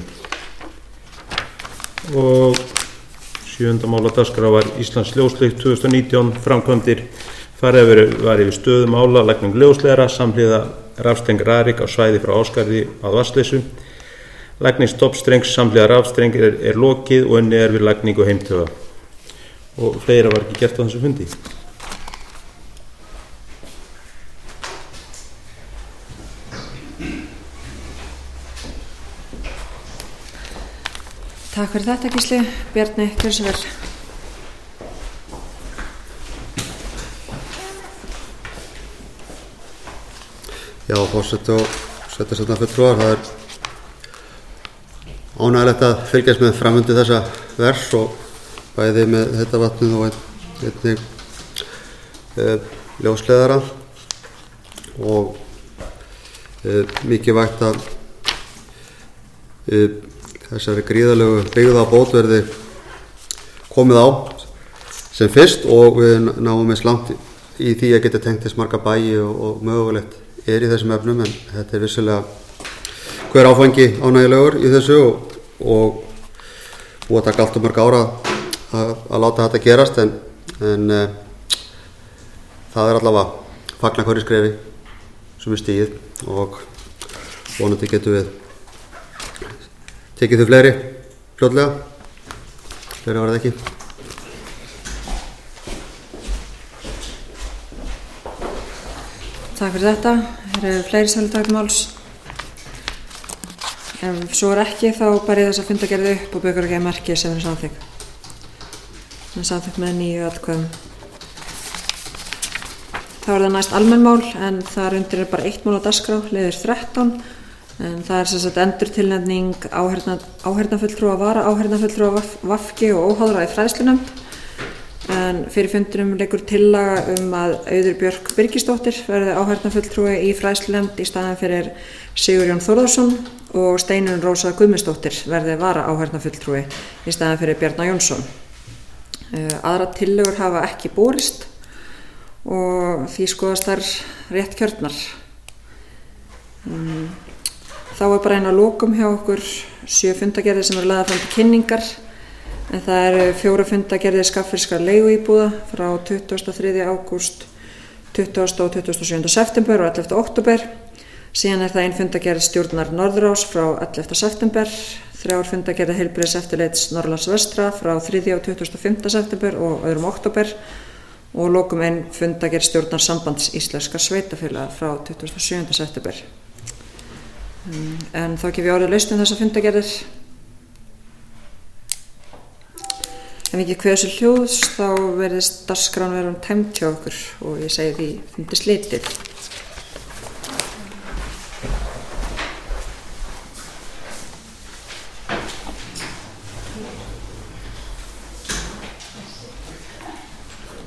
Og 7. mál á dagskrá var Íslands ljósleitt 2019 framkvæmdir. Farið var yfir stöðu mála lagning ljósleiðara samhliða rafstreng Rarik á svæði frá Ásgarði að Vatnsleysu. Lagning stoppstrengs samhliða rafstreng er lokið og unnið við lagningu heimtöga. Og fleira var ekki gert á þessu fundi. Takk fyrir þetta, Gísli. Bjarni, gjörðu svo vel. Já, forseti og sveitarstjórnarfulltrúar, það er ánægilegt að fylgjast með framvindu þessa vers og bæði með þetta vatnið og einnig ljósleiðara og mikilvægt að þessari gríðarlegu byggðabót verði komið á sem fyrst og við náum eins langt í því að geta tengt þess marga bæi og mögulegt í þessum efnum, en þetta er vissulega hver áfangi ánægjulegur í þessu og búið að taka allt mörg ára að láta þetta gerast en það er allavega fagna hverju skrefi sem er stigið og vonandi getum við tekið þau fleiri fljótlega, fleiri var það ekki. Takk fyrir þetta. Það eru fleiri sem vilja taka máls. Ef svo er ekki þá bara ég þess að fundargerð upp og byggur ekki að merki sem er samþykkt. Það er samþykkt með 9 atkvæðum. Þá er það næst almenn mál en þar undir er bara 1 mál á dagskrá, liður 13. En það er sem sagt endurtilnefning áheyrnarfulltrúa, varaáheyrnarfulltrúa VG og óháðra í fræðslunefnd. En fyrir fundinum liggur tillaga að Auður Björk Birgisdóttir verði áheyrnarfulltrúi í fræðslunefnd í staðinn fyrir Sigurjón Þórðarsson og Steinunn Rósa Guðmundsdóttir verði varaáheyrnarfulltrúi í staðinn fyrir Bjarna Jónsson. Aðra tillögur hafa ekki borist og því skoðast þær rétt kjörnar. Þá er bara einn að lokum hjá okkur 7 fundargerðir sem eru lagðar fram til kynningar en það eru 4 fundargerðir skagfirskra leiguíbúða frá 23. ágúst, 20. og 27. september og 11. október. Síðan er það ein fundargerð stjórnar Norðurás frá 11. september, 3 fundargerðir heilbrigðiseftirlits Norðurlands vestra frá 3. og 25. september og 2. október og lokum ein fundargerð stjórnar Sambands íslenskra sveitarfélaga frá 27. september. En þá gef ég orðið laust þessa fundargerðir. Ef ekki kveður sér hljóðs þá verðist dagskráin vera tæmd hjá okkur og ég segi því fundi slitið.